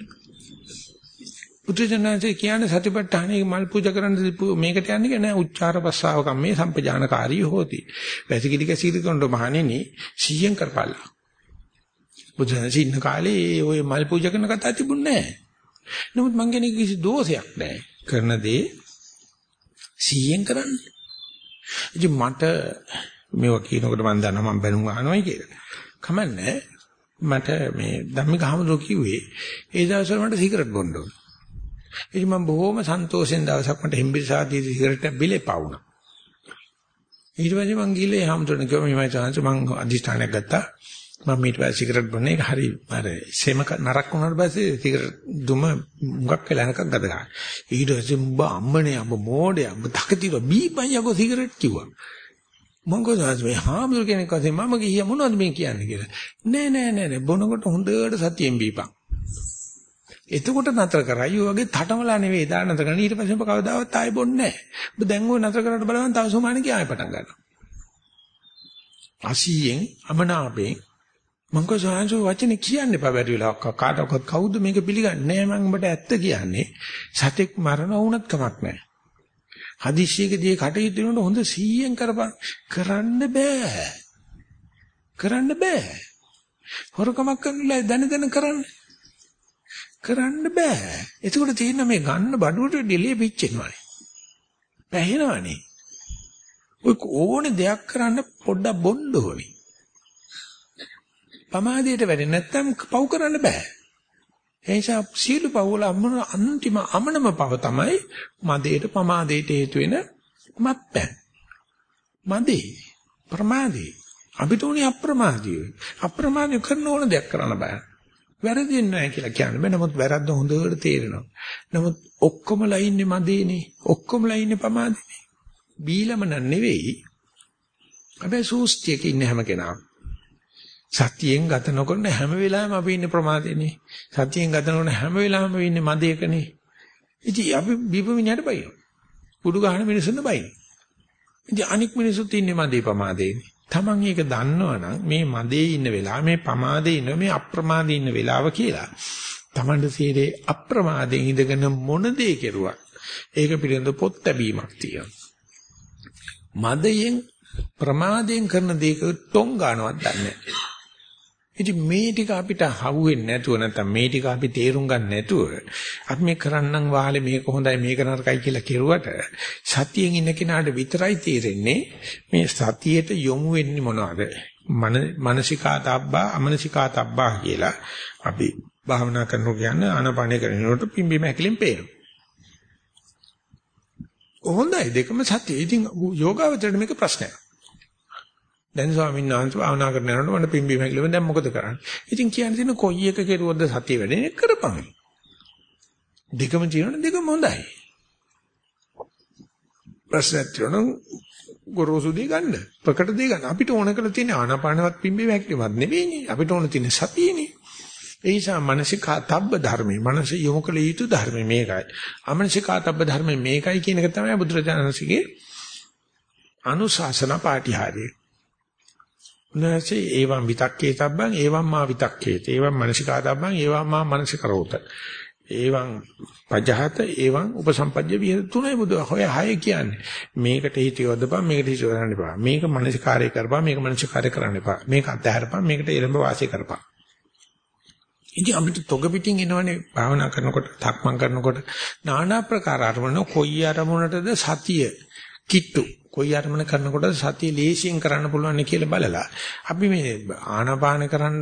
පුදුජනන්සේ කියන්නේ සතිපට්ඨානයේ මල් පූජා කරන්න මේකට යන්නේ කියලා නෑ උච්චාර පස්සාව කම්මේ සම්පජානකාරී හොති. වැසි කිලි කැසීරි කරනකොට මහණෙනි සීයෙන් කරපල්ලා. බුදුන්සේ ඉන්න කාලේ ওই මල් පූජා කරන කතාව තිබුණේ නෑ. නමුත් මං කියන්නේ කිසි දෝෂයක් නෑ. කරන දේ සීයෙන් කරන්න. ඉතින් මට මේවා කියනකොට මම දන්නවා මම බැලුම් අහනවායි කියලා. කමන්නේ මට මේ ධම්මික හමුදෝ කිව්වේ ඒ දවස්වල මට සිගරට් බොන්න ඕන. ඉතින් මම බොහොම සන්තෝෂෙන් දවසක් මට හෙම්බිරිසාදී සිගරට් බිලේ පාවුණා. ඊට පස්සේ මං ගිහලා හමුදුරන කිව්වා මේ මම chance මං අදිස්ථානයක් ගත්තා. මම ඊට පස්සේ සිගරට් බොන්නේ ඒක හරි අර සෙම නරක් වුණාට පස්සේ සිගරට් දුම මුගක් වෙලා යනකම් ගත ගන්න. ඊට පස්සේ උඹ අම්මනේ උඹ මෝඩයා උඹ තකතිර බීපන් යකෝ සිගරට් කිව්වා. මං ගොඩාක් මේ හාමුදුර කෙනෙක් අතේ මම ගියා මොනවද මේ කියන්නේ කියලා. නෑ නෑ නෑ නෑ බොනකොට හොඳට සතියෙන් බීපන්. එතකොට නතර කරයි ඔය වගේ තටමලා නෙවෙයි දාන නතර කරන ඊට පස්සේ ඔබ කවදාවත් ආයෙ බොන්නේ නෑ. ඔබ දැන් ඔය නතර කරලා බලන්න තව සුමානික ආයෙ පටන් ගන්නවා. අසියෙන් අමනාපෙන් මං කොහොමද වචනේ කියන්නේ පබැරි වෙලාවක කාටවත් කවුද මේක පිළිගන්නේ නෑ මං ඔබට ඇත්ත කියන්නේ සතෙක් මරණ වුණත් කමක් නෑ. හදිස්සියකදී කටයුතු වෙනකොට හොඳ සීයෙන් කරපන් කරන්න බෑ කරන්න බෑ හොරකමක් කරන්නලා දැන දැන කරන්න කරන්න බෑ එතකොට තියෙන මේ ගන්න බඩුවට ඩිලේ පිච්චෙනවානේ පැහැෙනවානේ ඔය ඕනේ දෙයක් කරන්න පොඩ්ඩක් බොන්න ඕනේ පමාදයට වැඩ නැත්තම් පව් කරන්න බෑ එනිසා සීල පවවල අමන අන්තිම අමනම පව තමයි මදේට පමාදයට හේතු වෙන මත්පැන්. මදේ ප්‍රමාදේ අපිට උනේ අප්‍රමාදී. අප්‍රමාදී කරන ඕන දෙයක් කරන්න බෑ. වැරදින්නේ නැහැ කියලා කියන්නේ බෑ. නමුත් වැරද්ද හොඳට තේරෙනවා. නමුත් ඔක්කොමලා ඉන්නේ මදේනේ. ඔක්කොමලා ඉන්නේ පමාදේනේ. බීලම නෙවෙයි. හැබැයි සූස්තියක ඉන්නේ හැම කෙනාම. සතියෙන් ගත නොකරන හැම වෙලාවෙම අපි ඉන්නේ ප්‍රමාදේනේ. සතියෙන් ගත නොකරන හැම වෙලාවෙම අපි ඉන්නේ මදයකනේ. ඉතින් අපි බීපමිනියට බයින. කුඩු ගහන මිනිස්සුන්ට බයින. ඉතින් අනික් මිනිස්සුත් ඉන්නේ මදේ ප්‍රමාදේනේ. Taman එක දන්නවනම් මේ මදේ ඉන්න වෙලාව මේ ප්‍රමාදේ ඉන්න මේ අප්‍රමාදේ ඉන්න වෙලාව කියලා. Tamanට සීරේ අප්‍රමාදේ ඉඳගෙන මොන දේ කෙරුවා. ඒක පිළිබඳ පොත් ලැබීමක් තියෙනවා. මදයෙන් ප්‍රමාදයෙන් කරන දේක ටොං ගන්නවත් දන්නේ නැහැ. ඉතින් මේ ටික අපිට හවුවෙන්නේ නැතුව නැත්නම් මේ ටික අපි තේරුම් ගන්න නැතුව අපි මේ කරන්නම් වාලේ මේක හොඳයි මේක නරකයි කියලා කෙරුවට සතියෙන් ඉන්න කෙනාට විතරයි තේරෙන්නේ මේ සතියේට යොමු වෙන්නේ මොනවද? මන මානසිකාතබ්බා අමනසිකාතබ්බා කියලා අපි භාවනා කරනකොට කියන්නේ ආනාපානය කරනකොට පිම්බීම හැකිලින් පේනවා. හොඳයි දෙකම සතිය. ඉතින් යෝගාවචරයට මේක ප්‍රශ්නයක්. දැන් ස්වාමීන් වහන්සේ භාවනා කරන යනකොට මට පිම්බීම හැකිලිම දැන් මොකද කරන්නේ? ඉතින් කියන්නේ තියෙන කොයි එක කෙරුවොත්ද සතිය වැඩෙන්නේ කරපන්. දෙකම තියෙනවනේ දෙකම හොඳයි. ප්‍රශ්නයක් තියෙනවා ගොරෝසු දෙය ගන්න. ප්‍රකට දෙය ගන්න. අපිට ඕන කරලා තියෙන ආනාපානවත් පිම්බීම හැකිලිමත් නෙවෙයිනේ. අපිට ඕන තියෙන සතියනේ. ඒ නිසා මානසිකාතබ්බ ධර්මයේ මනස යොමු කළ යුතු ධර්මයේ මේකයි. අමනසිකාතබ්බ ධර්මයේ මේකයි කියන එක තමයි බුදුරජාණන්සේගේ අනුශාසන පාඨිහාරය. නැසෙ ඒවම් විතක්කේ තබ්බං ඒවම් මා විතක්කේත. ඒවම් මානසිකාතබ්බං ඒවම් මා මානසිකරෝත. ඒවම් පජහත ඒවම් උපසම්පජ්ජ විහෙ තුනයි බුදු හොය හය කියන්නේ. මේකට හිත යොදපන් මේකට හිත යොදන්න එපා. මේක මානසිකාරය කරපන් මේක මානසිකාරය කරන්න එපා. මේක අත්හැරපන් මේකට එළඹ වාසය කරපන්. ඉතින් අපිට තොග පිටින් එනවනේ භාවනා කරනකොට තක්මන් කරනකොට নানা ප්‍රකාර අරමුණ කොයි අරමුණටද සතිය කිට්ටු කොයි අරමුණ කරනකොට සතිය ලේසියෙන් කරන්න පුළුවන් කියලා බලලා අපි මේ ආනාපාන කරන්න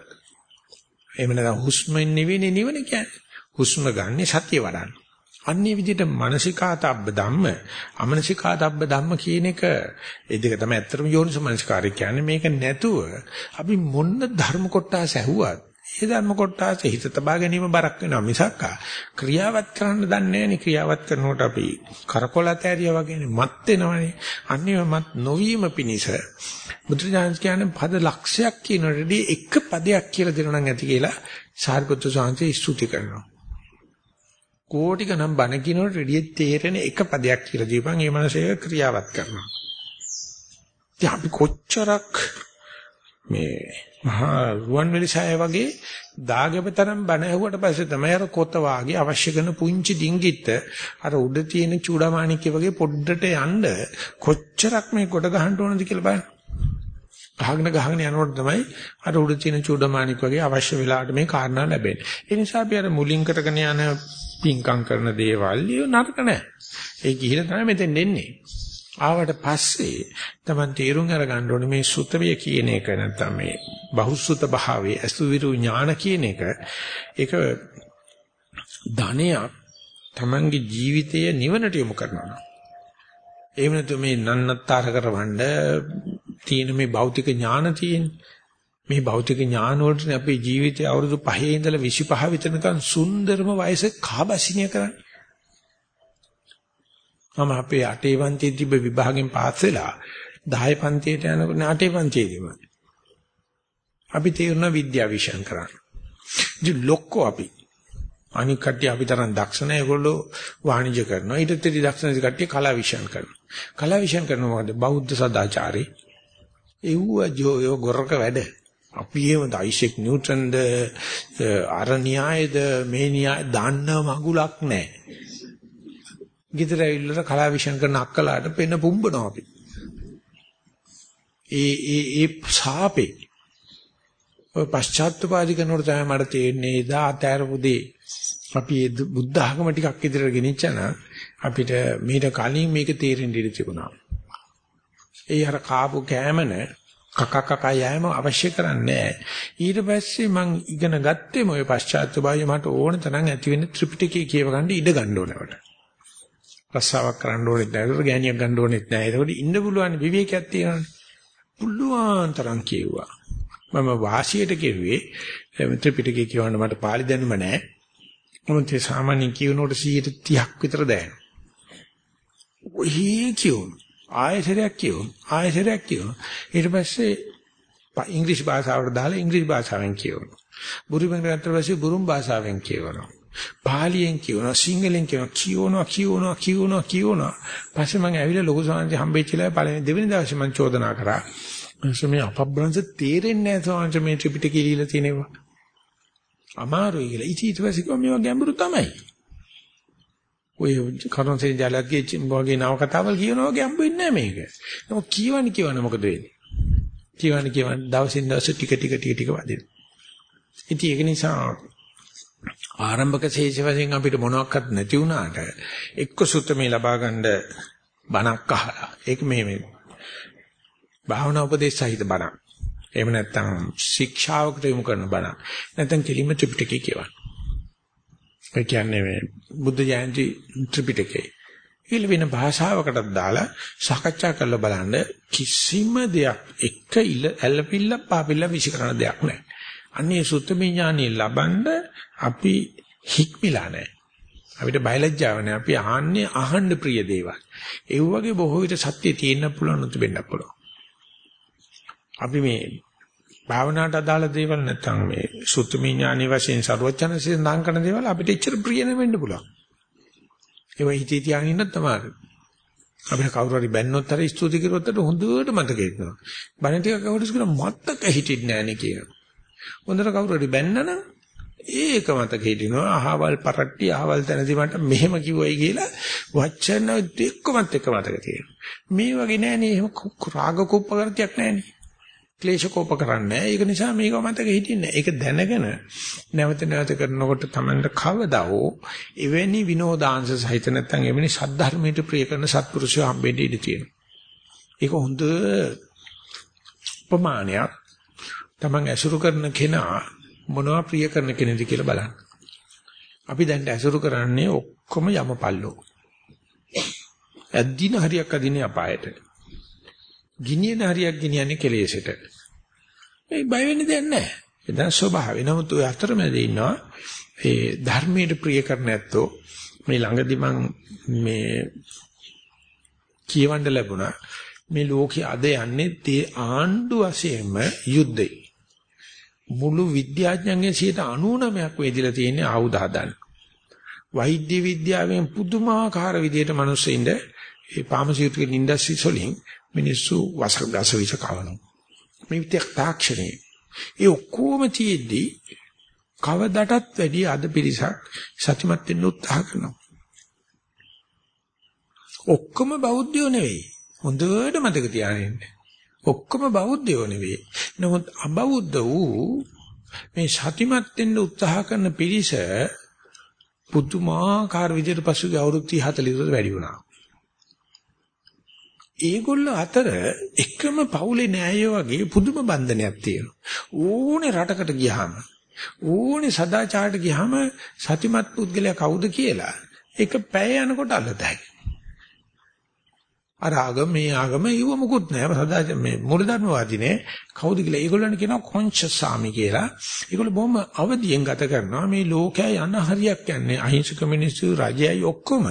එහෙම නැත්නම් හුස්මෙන් නෙවෙයි නිවන කියන්නේ හුස්ම ගන්න සතිය වඩන්න. අන්නේ විදිහට මානසිකාතබ්බ ධම්ම අමනසිකාතබ්බ ධම්ම කියන එක ඒ දෙක තමයි ඇත්තටම යෝනිසමනසිකාරය කියන්නේ. මේක නැතුව අපි මොන ධර්ම කොටස ඇහුවත් ඒ ධර්ම කොටස හිත තබා ගැනීම බරක් වෙනවා මිසක් ක්‍රියාවත් කරන්න දන්නේ නැහැනේ. ක්‍රියාවත් කරනකොට අපි කරකොලත ඇරියා වගේනේ මත් වෙනවනේ. අන්නේ මත් නොවීම පිණිස බුදුරජාණන් කියන්නේ පද ලක්ෂයක් කියනකොටදී එක පදයක් කියලා දෙනවා නම් ඇති කියලා සාරිපුත්‍ර සාංශේ ස්තුති කරනවා. කෝටි ගණන් බණ කියනකොට රෙඩිය තේරෙන එක පදයක් කියලා දීපන් ඒ මනසේ ක්‍රියාවත් කරනවා. ඉතින් අපි කොච්චරක් මේ මහා රුවන්වැලි සෑය වගේ දාගෙපතරම් බණ ඇහුවට පස්සේ තමයි අර කොත වාගේ අවශ්‍ය කරන පුංචි ඩිංගිත්ත අර උඩ තියෙන චූඩාමාණික්ක වගේ පොඩ්ඩට යන්න කොච්චරක් මේ කොට ගහන්න ඕනද කියලා බලන්න. ගහගෙන ගහගෙන යනකොට තමයි අර උඩ තියෙන චූඩාමාණික් වගේ අවශ්‍ය වෙලාවට මේ කාරණා ලැබෙන්නේ. ඒ නිසා අපි අර මුලින් කරගෙන යන පින්කම් කරන දේවල් නරක නැහැ. ඒ ගිහිලා තමයි මෙතෙන් එන්නේ. ආවට පස්සේ තමයි තීරුම් අරගන්න ඕනේ මේ සුතවිය කියන එක නැත්නම් මේ බහුසුත භාවයේ අසුවිරු ඥාන කියන එක ඒක ධනයක් තමන්ගේ ජීවිතය නිවනට යොමු කරනවා. එහෙම නැතු මේ නන්නත්තර කරවන්න තියෙන මේ භෞතික ඥාන තියෙන මේ භෞතික ඥාන වලට අපේ ජීවිතය අවුරුදු පහේ ඉඳලා විසිපහ විතරනකන් සුන්දරම වයසේ කාබසිනිය කරන්නේ. මම අපේ අටේ පන්තියේ තිබ්බ විභාගෙන් පාස් වෙලා දහය පන්තියට යනකොට අටේ පන්තියේදීම අපි තේරුණා විද්‍යා විෂයන් කරන්න. ඉතින් ලොක්කෝ අපි අනික කට්ටිය අපි තරම් දක්ෂ නැහැ. ඒගොල්ලෝ වාණිජ්‍ය කරනවා. ඊට පස්සේ දක්ෂ නැති කට්ටිය කලා විෂයන් කරනවා. කලා විෂයන් කරනවා මොකද? බෞද්ධ සදාචාරේ. ඒව ජෝ ගොරක වැඩ. අපි එහෙම අයිසෙක් නිව්ටන්ද අර න්‍යායද මේ න්‍යාය දාන්න මගුලක් නැහැ. ගෙදර ඇවිල්ලා කලා විෂයන් කරන අක්කලාට පෙන පුම්බනවා අපි. ඒ ඒ ඒ සාපේ ඔය පශ්චාත්තුපාදී කරනකොට තමයි මට තේරෙන්නේ එදා අතෑරපුදී අපි බුද්ධ ආගම ටිකක් ඉදිරියට ගෙනිච්චා නම් අපිට මීට කලින් මේක තේරෙන්න ඉඩ තිබුණා. ඒ අර කාපු කෑමන කක කක යෑම අවශ්‍ය කරන්නේ ඊට පස්සේ මං ඉගෙන ගත්තේ මොය පශ්චාත්තුපාදී මට ඕන තරම් ඇති වෙන ත්‍රිපිටකය කියව ගන්න ඉඩ ගන්න ඕනවට. රස්සාවක් කරන්න ඕනෙත් නැහැ. ඒක ගෑණියක් ගන්න ඕනෙත් නැහැ. ඒකට ඉන්න පුළුවන් විවේකයක් තියෙනවානේ. පුළුවන් තරම් කියෙව්වා. මම වාසියට කිව්වේ ත්‍රිපිටකය කියවන්න මට පාලි දැනුම නැහැ. මොකද ඒ සාමාන්‍ය කියනකොට සීයට තිහක් විතර දැනෙනවා. ඔහි කියවන ආයතරයක් කියවන ආයතරයක් කියවන ඊට පස්සේ ඉංග්‍රීසි භාෂාවට දාලා ඉංග්‍රීසි භාෂාවෙන් කියවනවා. බුරුමෙන් ගත්ත පස්සේ බුරුම් භාෂාවෙන් කියවනවා. පාලියෙන් කියවනවා සිංහලෙන් කියවනවා කියවනවා කියවනවා කියවනවා කියවනවා. පස්සේ මම ඇවිල්ලා ලොකු සාංශි හම්බෙච්චිලා පළවෙනි දෙවෙනි දවසේ මම චෝදනා කරා. මේ අපබ්‍රංශ තේරෙන්නේ නැහැ සාංශ මේ ත්‍රිපිටකය ලියලා තියෙනවා. අමාරුයි කියලා. ඊට පස්සේ කොහොම මේවා ගැඹුරු තමයි. ඔය කරුණසේ ජලත්ගේ වගේ නව කතාවල් කියනවා වගේ හම්බෙන්නේ නැහැ මේක. නමුත් කියවන්නේ කියවන මොකද වෙන්නේ? කියවන කියවන දවසින් දවස ටික ටික ටික ටික වදිනවා. ඉතින් ඒක නිසා ආරම්භක ශේෂ වශයෙන් අපිට මොනවත් නැති වුණාට එක්ක සුත්තමේ ලබා ගන්න බණක් අහලා ඒක මේ මේ භාවනා උපදේශ සහිත බණක්. එහෙම නැත්නම් ශික්ෂාවකට යොමු කරන බණක්. නැත්නම් කෙලිම ත්‍රිපිටකය කියවන්න. ඒ කියන්නේ මේ බුද්ධ ජයන්ති ත්‍රිපිටකය. ඊළ වෙන භාෂාවකටත් දාලා සාකච්ඡා කරලා බලන්න කිසිම දෙයක් එක ඉල ඇලපිල්ල පාපිල්ල විශ්කරන දෙයක් නැහැ. අන්නේ සුත්තමේ ඥානෙ ලබන්න අපි හික්මිලා නැහැ. අපිට බයලජ්ජාව නැහැ. අපි අහන්නේ අහන්න ප්‍රිය දේවල්. ඒ වගේ බොහෝ විට සත්‍ය තියෙන්න පුළුවන් නොතිබෙන්න පුළුවන්. අපි මේ භාවනාවට අදාළ දේවල් නැත්නම් මේ සුත්තමේ ඥානෙ වශයෙන් ਸਰවඥාන්සේ සඳහන් කරන දේවල් අපිට එච්චර ප්‍රිය නෙවෙන්න පුළුවන්. ඒ වෙයි හිතේ තියාගෙන ඉන්නත් තමයි. අපිට කවුරු හරි බැන්නොත් හරි ස්තුති කරුවොත් හොඳට මතක හිටිනවා. බණ ටික කවුරුස් කියන මතක හිටින්නේ නැහැ නේ කියනවා. හොඳට කවුරු හරි බැන්නනම් ඒක මතක හිටිනවා. අහවල් පරට්ටි අහවල් තැනදී මට මෙහෙම කිව්වයි කියලා වචන දෙකමත් එක මතක තියෙනවා. මේ වගේ නෑනේ එහෙම රාග කෝප කරතියක් නෑනේ. ක්ලේශ කෝප කරන්නේ. ඒක නිසා මේක මතක හිටින්නේ. ඒක දැනගෙන නැවත නැවත කරනකොට තමයි කවදා හෝ එවැනි විනෝදාංශ සහිත නැත්නම් එවැනි සද්ධර්මයට ප්‍රිය කරන සත්පුරුෂය හම්බෙන්න ඉඩ තියෙනවා. ඒක හොඳ ප්‍රමාණයක්. තමන් ඇසුරු කරන කෙනා මොනවා ප්‍රිය කරන කෙනෙක්ද කියලා බලන්න. අපි දැන් ඇසුරු කරන්නේ ඔක්කොම යමපල්ලෝ. ඇද්දින හරියක් අදින්නේ අපායට. ගිනියන හරියක් ගෙනියන්නේ කෙලෙසට. ඒ බය වෙන්න දෙයක් නැහැ. ඒ දැන් ස්වභාවය. නමුත් ඔය අතරමැද ඉන්නවා ඒ ධර්මයට ප්‍රිය කරන ඇත්තෝ මේ ළඟදි මං මේ කියවන්න ලැබුණා මේ ලෝකයේ අද යන්නේ තේ ආණ්ඩු වශයෙන්ම යුද්ධේ. මුළු විද්‍යාඥයන්ගේ ninety-nine ක් වේදිලා තියෙන්නේ ආයුධ හදන්න. වෛද්‍ය විද්‍යාවෙන් පුදුමාකාර විදියට මිනිස්සුින්ද ඒ ෆාමසිටිකල් ඉන්ඩස්ට්‍රීස් වලින් මිනිස්සු වසගස විස කවනවා. මේ විද්‍යා තාක්ෂණයේ ඒ ඔක්කොම තියෙද්දි කවදටත් වැඩි අද පිරිසක් සත්‍යමත් වෙන්න උත්සාහ කරනවා. ඔක්කොම බෞද්ධයෝ නෙවෙයි. හොඳට මතක තියාගන්න. ඔක්කොම බෞද්ධයෝ නෙවෙයි. නමුත් අබෞද්ධ වූ මේ සත්‍යමත් වෙන්න උත්සාහ කරන පිරිස පුදුමාකාර විදිහට පසුගිය අවුරුදු තිහ හතළිහ වැඩි වුණා. ඒගොල්ලෝ අතර එකම පවුලේ නෑය වගේ පුදුම බන්ධනයක් තියෙනවා. ඕනේ රටකට ගියාම ඕනේ සදාචාරයට ගියාම සතිමත් පුද්ගලයා කවුද කියලා ඒක පැය යනකොට අල්ලතයි. අර ආගම මේ ආගම ඉව මොකුත් නෑ සදාචාර මේ මූලධර්මවාදීනේ කවුද කියලා ඒගොල්ලන් කියනවා කොන්ෂස් සාමි කියලා. ඒගොල්ලෝ බොහොම අවදියෙන් ගත කරනවා මේ ලෝකයේ යන හරියක් යන්නේ අහිංසක මිනිස්සු රජයයි ඔක්කොම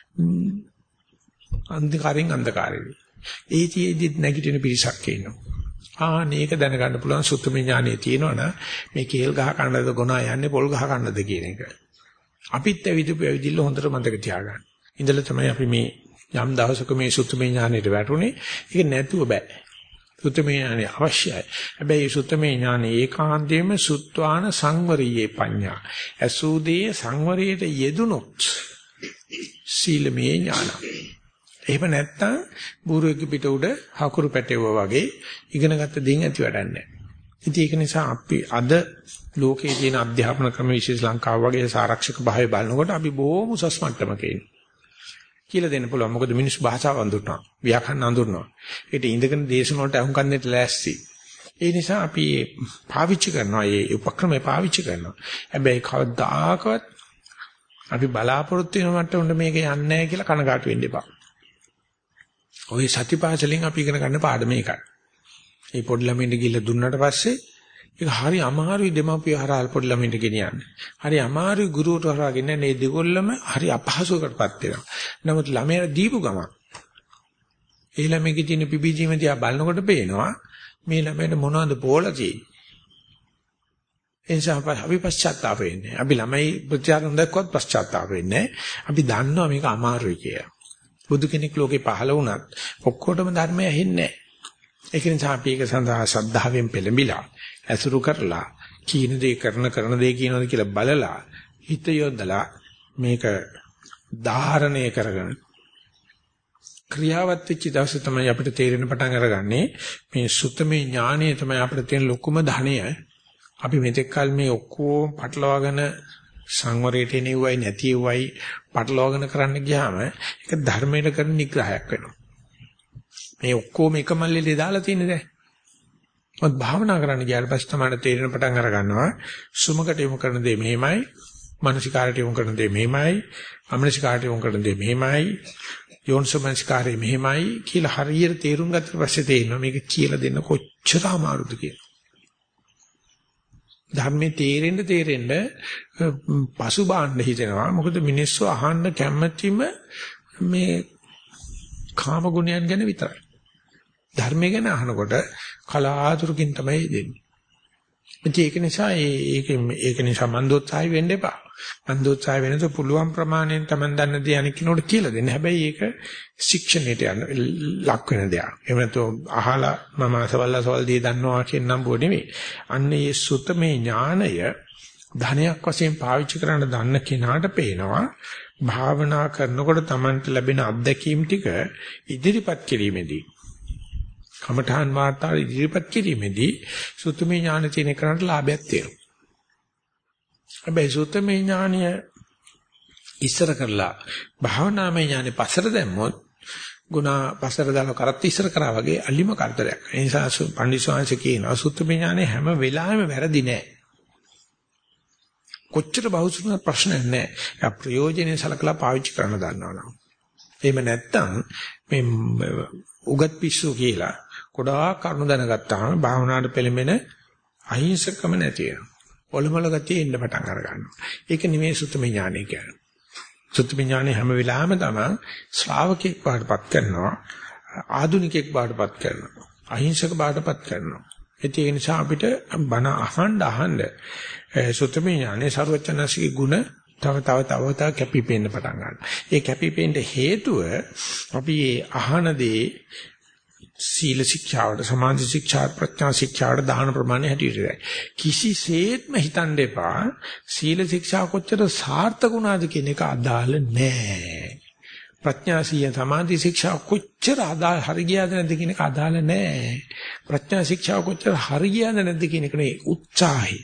අන්ධකාරයෙන් අන්ධකාරෙයි. ඒතිෙදි නැගිටින පිරිසක් ඉන්නවා. ආ මේක දැනගන්න පුළුවන් සුත්තමේ ඥානෙ තියෙනවනම් මේ කේල් ගහ කන්නද ගොනා යන්නේ පොල් ගහ කන්නද කියන එක. අපිත් ඇවිදපු ඇවිදිල්ල හොඳට මතක තියාගන්න. ඉඳලා තමයි අපි මේ යම් දවසක මේ සුත්තමේ ඥානෙට වැටුනේ. ඒක නැතුව බෑ. සුත්තමේ ඥානෙ අවශ්‍යයි. හැබැයි මේ සුත්තමේ ඥානෙ ඒකාන්තයෙන්ම සුත්වාන සංවරියේ පඤ්ඤා. අසුදේ සංවරයට යෙදුනොත් සීලමේ ඥාන. එහෙම නැත්තම් බූරුවෙක් පිට උඩ හකුරු පැටවුවා වගේ ඉගෙනගත්ත දෙයින් ඇති වැඩක් නැහැ. ඉතින් ඒක නිසා අපි අද ලෝකයේ තියෙන අධ්‍යාපන ක්‍රම විශේෂ ලංකාව වගේ ආරක්ෂක භාවය බලනකොට අපි බොහොම උසස් මට්ටමක ඉන්නේ. කියලා දෙන්න පුළුවන්. මොකද මිනිස්සු භාෂාව අඳුරනවා, ව්‍යාකරණ අඳුරනවා. ඒකට ඉඳගෙන දේශන වලට අහුම් කන්නේට ලෑස්ති. ඒ නිසා අපි පාවිච්චි කරනවා, මේ උපක්‍රමය පාවිච්චි කරනවා. හැබැයි කවදාකවත් අපි බලාපොරොත්තු වෙන මට්ටමට මේක යන්නේ නැහැ කියලා කනගාටු වෙන්න එපා. ඔය සතිපාසලෙන් අපි ඉගෙන ගන්න පාඩම එකයි. මේ පොඩි ළමයින්ට ගිහිල්ලා දුන්නාට පස්සේ ඒක හරි අමාරුයි දෙමාපිය හරහා පොඩි ළමයින්ට ගෙනියන්න. හරි අමාරුයි ගුරුවරු හරහා ගෙනියන්න. මේ දෙගොල්ලම හරි අපහසුකටපත් වෙනවා. නමුත් ළමයා දීපු ගමන් ඒ ළමයිගේ තියෙන පිපිජීම දිහා බලනකොට පේනවා මේ ළමයට මොනවද පෝලා තියෙන්නේ. ඒ නිසා අපි පශ්චාත්තාප වෙන්නේ. අපි ළමයි ප්‍රත්‍යාරම් දැක්කොත් පශ්චාත්තාප වෙන්නේ. අපි දන්නවා මේක අමාරුයි කියලා. බුදු කෙනෙක් ලෝකේ පහළ වුණත් ඔක්කොටම ධර්මය ඇහෙන්නේ නැහැ. ඒක නිසා අපි ඒක සඳහා ශ්‍රද්ධාවෙන් පෙළඹිලා ඇසුරු කරලා කීන දේ කරන කරන දේ කියනවාද කියලා බලලා හිත යොදලා මේක ධාරණය කරගෙන ක්‍රියාවත් වෙච්ච දවසේ තමයි අපිට තේරෙන පටන් අරගන්නේ මේ සුත්තමේ ඥානය තමයි අපිට තියෙන ලොකුම ධනය. අපි මෙතෙක් කල මේ ඔක්කොම පටලවාගෙන සංවරයට එනෙව්වයි නැතිවයි පටලවාගෙන කරන්න ගියාම ඒක ධර්මයට කරන නිග්‍රහයක් වෙනවා. මේ ඔක්කොම එක මල්ලේ දාලා තියෙන දැන්. මොකද භාවනා කරන්න ගියාට පස්සේ තමයි තේරෙන පටන් අර ගන්නවා සුමකට යොමු කරන දේ මෙහෙමයි, මානසිකාරයට යොමු කරන දේ මෙහෙමයි, අමනසිකාරයට යොමු කරන දේ මෙහෙමයි, යෝනිසමනසිකාරය මෙහෙමයි කියලා හරියට තේරුම් ගත්තට පස්සේ තේරෙනවා මේක කියලා දෙන්න කොච්චර අමාරුද කියලා. ධර්මයේ තේරෙන්න තේරෙන්න පසුබාන්න හිතෙනවා. මොකද මිනිස්සු අහන්න කැමැතිම මේ කාම ගුණයන් ගැන විතරයි. ධර්මය ගැන අහනකොට කලාතුරකින් තමයි දෙන්නේ. ඒක නිසා ඒක ඒක නිසා මන්දෝත්සාහය වෙන්න එපා. මන්දෝත්සාහය වෙනද පුළුවන් ප්‍රමාණයෙන් Taman දන්න දේ අනික් කෙනෙකුට කියලා දෙන්න. හැබැයි ඒක ශික්ෂණයට යන ලක් වෙන දෙයක්. එහෙම නැත්නම් අහලා මම අසවල් අසවල් දේ දන්නවා කියන නම්බුව නෙවෙයි. අන්න ඒ සුතමේ ඥානය ධනයක් වශයෙන් පාවිච්චි කරන්න දන්න කෙනාට පේනවා භාවනා කරනකොට Tamanට ලැබෙන අත්දැකීම් ටික ඉදිරිපත් කිරීමේදී කමඨාන් වාර්තා ඉදිරිපත් කිරීමේදී සුතමේ ඥාන තියෙන කරන්ට ලාභයක් තියෙනවා. හැබැයි සුතමේ ඥානය ඉස්සර කරලා භාවනාමය ඥානෙ පස්සට දැම්මොත් ගුණ පස්සට දාලා කරත් ඉස්සර කරා වගේ අලිම කරදරයක්. ඒ නිසා පඬිස්වාංශ කියනවා සුතමේ ඥානෙ හැම වෙලාවෙම වැරදි නෑ. කොච්චර බහුසුන ප්‍රශ්නයක් නෑ. ඒ ප්‍රයෝජනෙ සලකලා පාවිච්චි කරන්න දන්නවනම්. එහෙම නැත්තම් මේ උගත් පිස්සු කියලා ගොඩාක් කරුණු දැනගත්තාම භාවනාවට පෙළඹෙන අහිංසකම නැති වෙනවා. ඔලොමල ගතිය ඉන්න පටන් අර ගන්නවා. ඒක නෙමෙයි සුත්තමේ ඥානය කියන්නේ. සුත්තමේ ඥානය හැම වෙලාවෙම තමයි ශ්‍රාවකෙක් බාටපත් කරනවා, ආධුනිකෙක් බාටපත් කරනවා, අහිංසක බාටපත් කරනවා. ඒ නිසා අපිට බණ අහන්න අහන්න සුත්තමේ ඥානයේ ਸਰවචනසිකේ ගුණ තව තව තව තව කැපිපෙන්න පටන් ගන්නවා. ඒ කැපිපෙන්න හේතුව අපි අහන දේ සීල ශික්ෂාවට, සමාධි ශික්ෂාවට, ප්‍රඥා ශික්ෂාවට දාන ප්‍රමාණය හැටියටයි. කිසිසේත්ම හිතන්න එපා සීල ශික්ෂා කොච්චර සාර්ථක වුණාද කියන එක අදාළ නැහැ. ප්‍රඥා සීය සමාධි ශික්ෂා කොච්චර අදාළ හරි ගියාද නැද්ද කියන එක අදාළ නැහැ. ප්‍රඥා ශික්ෂා කොච්චර හරි ගියාද නැද්ද කියන එක නේ උත්සාහය.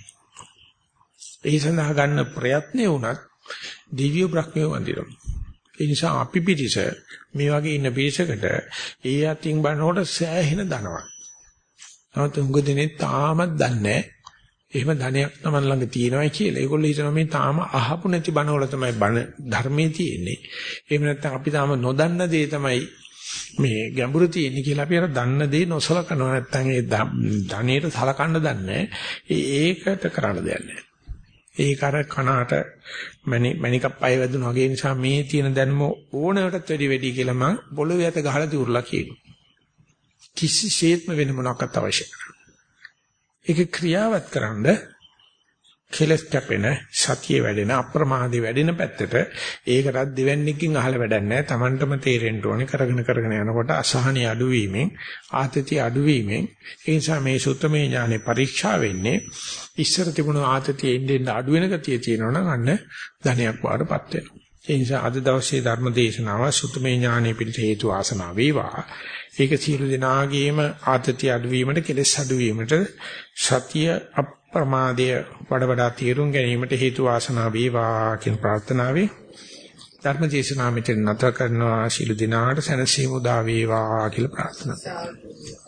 ඒ සඳහා ගන්න ප්‍රයත්නේ වුණත් දිව්‍ය බ්‍රහ්මිය වඳිනවා. ඒ නිසා අපි පිටිස මේ වගේ ඉන්න පිරිසකට ඒ අතින් බලනකොට සෑහෙන ධනවත්. නමුත් උඟ දිනේ තාමත් දන්නේ නැහැ. එහෙම ධනයක් Taman ළඟ තියෙනවායි කියලා. ඒගොල්ලෝ හිතනවා මේ තාම අහපු නැති බණවල තමයි බණ ධර්මයේ තියෙන්නේ. එහෙම නැත්නම් අපි තාම නොදන්න දේ තමයි මේ ගැඹුරු තියෙන්නේ කියලා අපි අර දන්න දේ නොසලකනවා. නැත්නම් ඒ ධනෙට සලකන්න දන්නේ. ඒකට කරන්න දෙයක් නැහැ. ඒක අර කනට මණි මණිකක් පය වැදුනා වගේ නිසා මේ තියෙන දැනුම ඕනෑමටත් වැඩි වැඩි කියලා මම පොළොවේ යත ගහලා තියුරලා කියනවා. කිසිසේත්ම වෙන මොනක්වත් අවශ්‍ය නැහැ. ඒක ක්‍රියාවත් කරන්ද කෙලස් කැපෙන සතිය වැඩෙන අප්‍රමාදී වැඩෙන පැත්තට ඒකටත් දෙවන්නේකින් අහලා වැඩක් නැහැ. Tamanටම තේරෙන්න ඕනේ කරගෙන කරගෙන යනකොට අසහනිය අඩුවීමෙන් ආතතිය අඩුවීමෙන් ඒ නිසා මේ සුත්තමේ ඥානෙ පරීක්ෂා වෙන්නේ ඉස්සර තිබුණු ආතතිය ඉන්න අඩු වෙන ගතිය තියෙනවනම් අන්න ධනයක් වඩපත් වෙනවා. ඒ නිසා අද දවසේ ධර්ම දේශනාව සුත්තමේ ඥානෙ පිට හේතු ආසනාව වේවා. ඒක සියලු දෙනාගේම ආතතිය අඩුවීමට කෙලස් අඩුවීමට සතිය අප්‍රමාදය වඩ වඩා තීරුම් ගැනීමට හේතු වාසනා වේවා කියන ප්‍රාර්ථනාවයි ධර්ම දේශනාව මෙතන නැත කරනවා. සියලු දෙනාට සැනසීම උදා වේවා කියලා ප්‍රාර්ථනා කරනවා.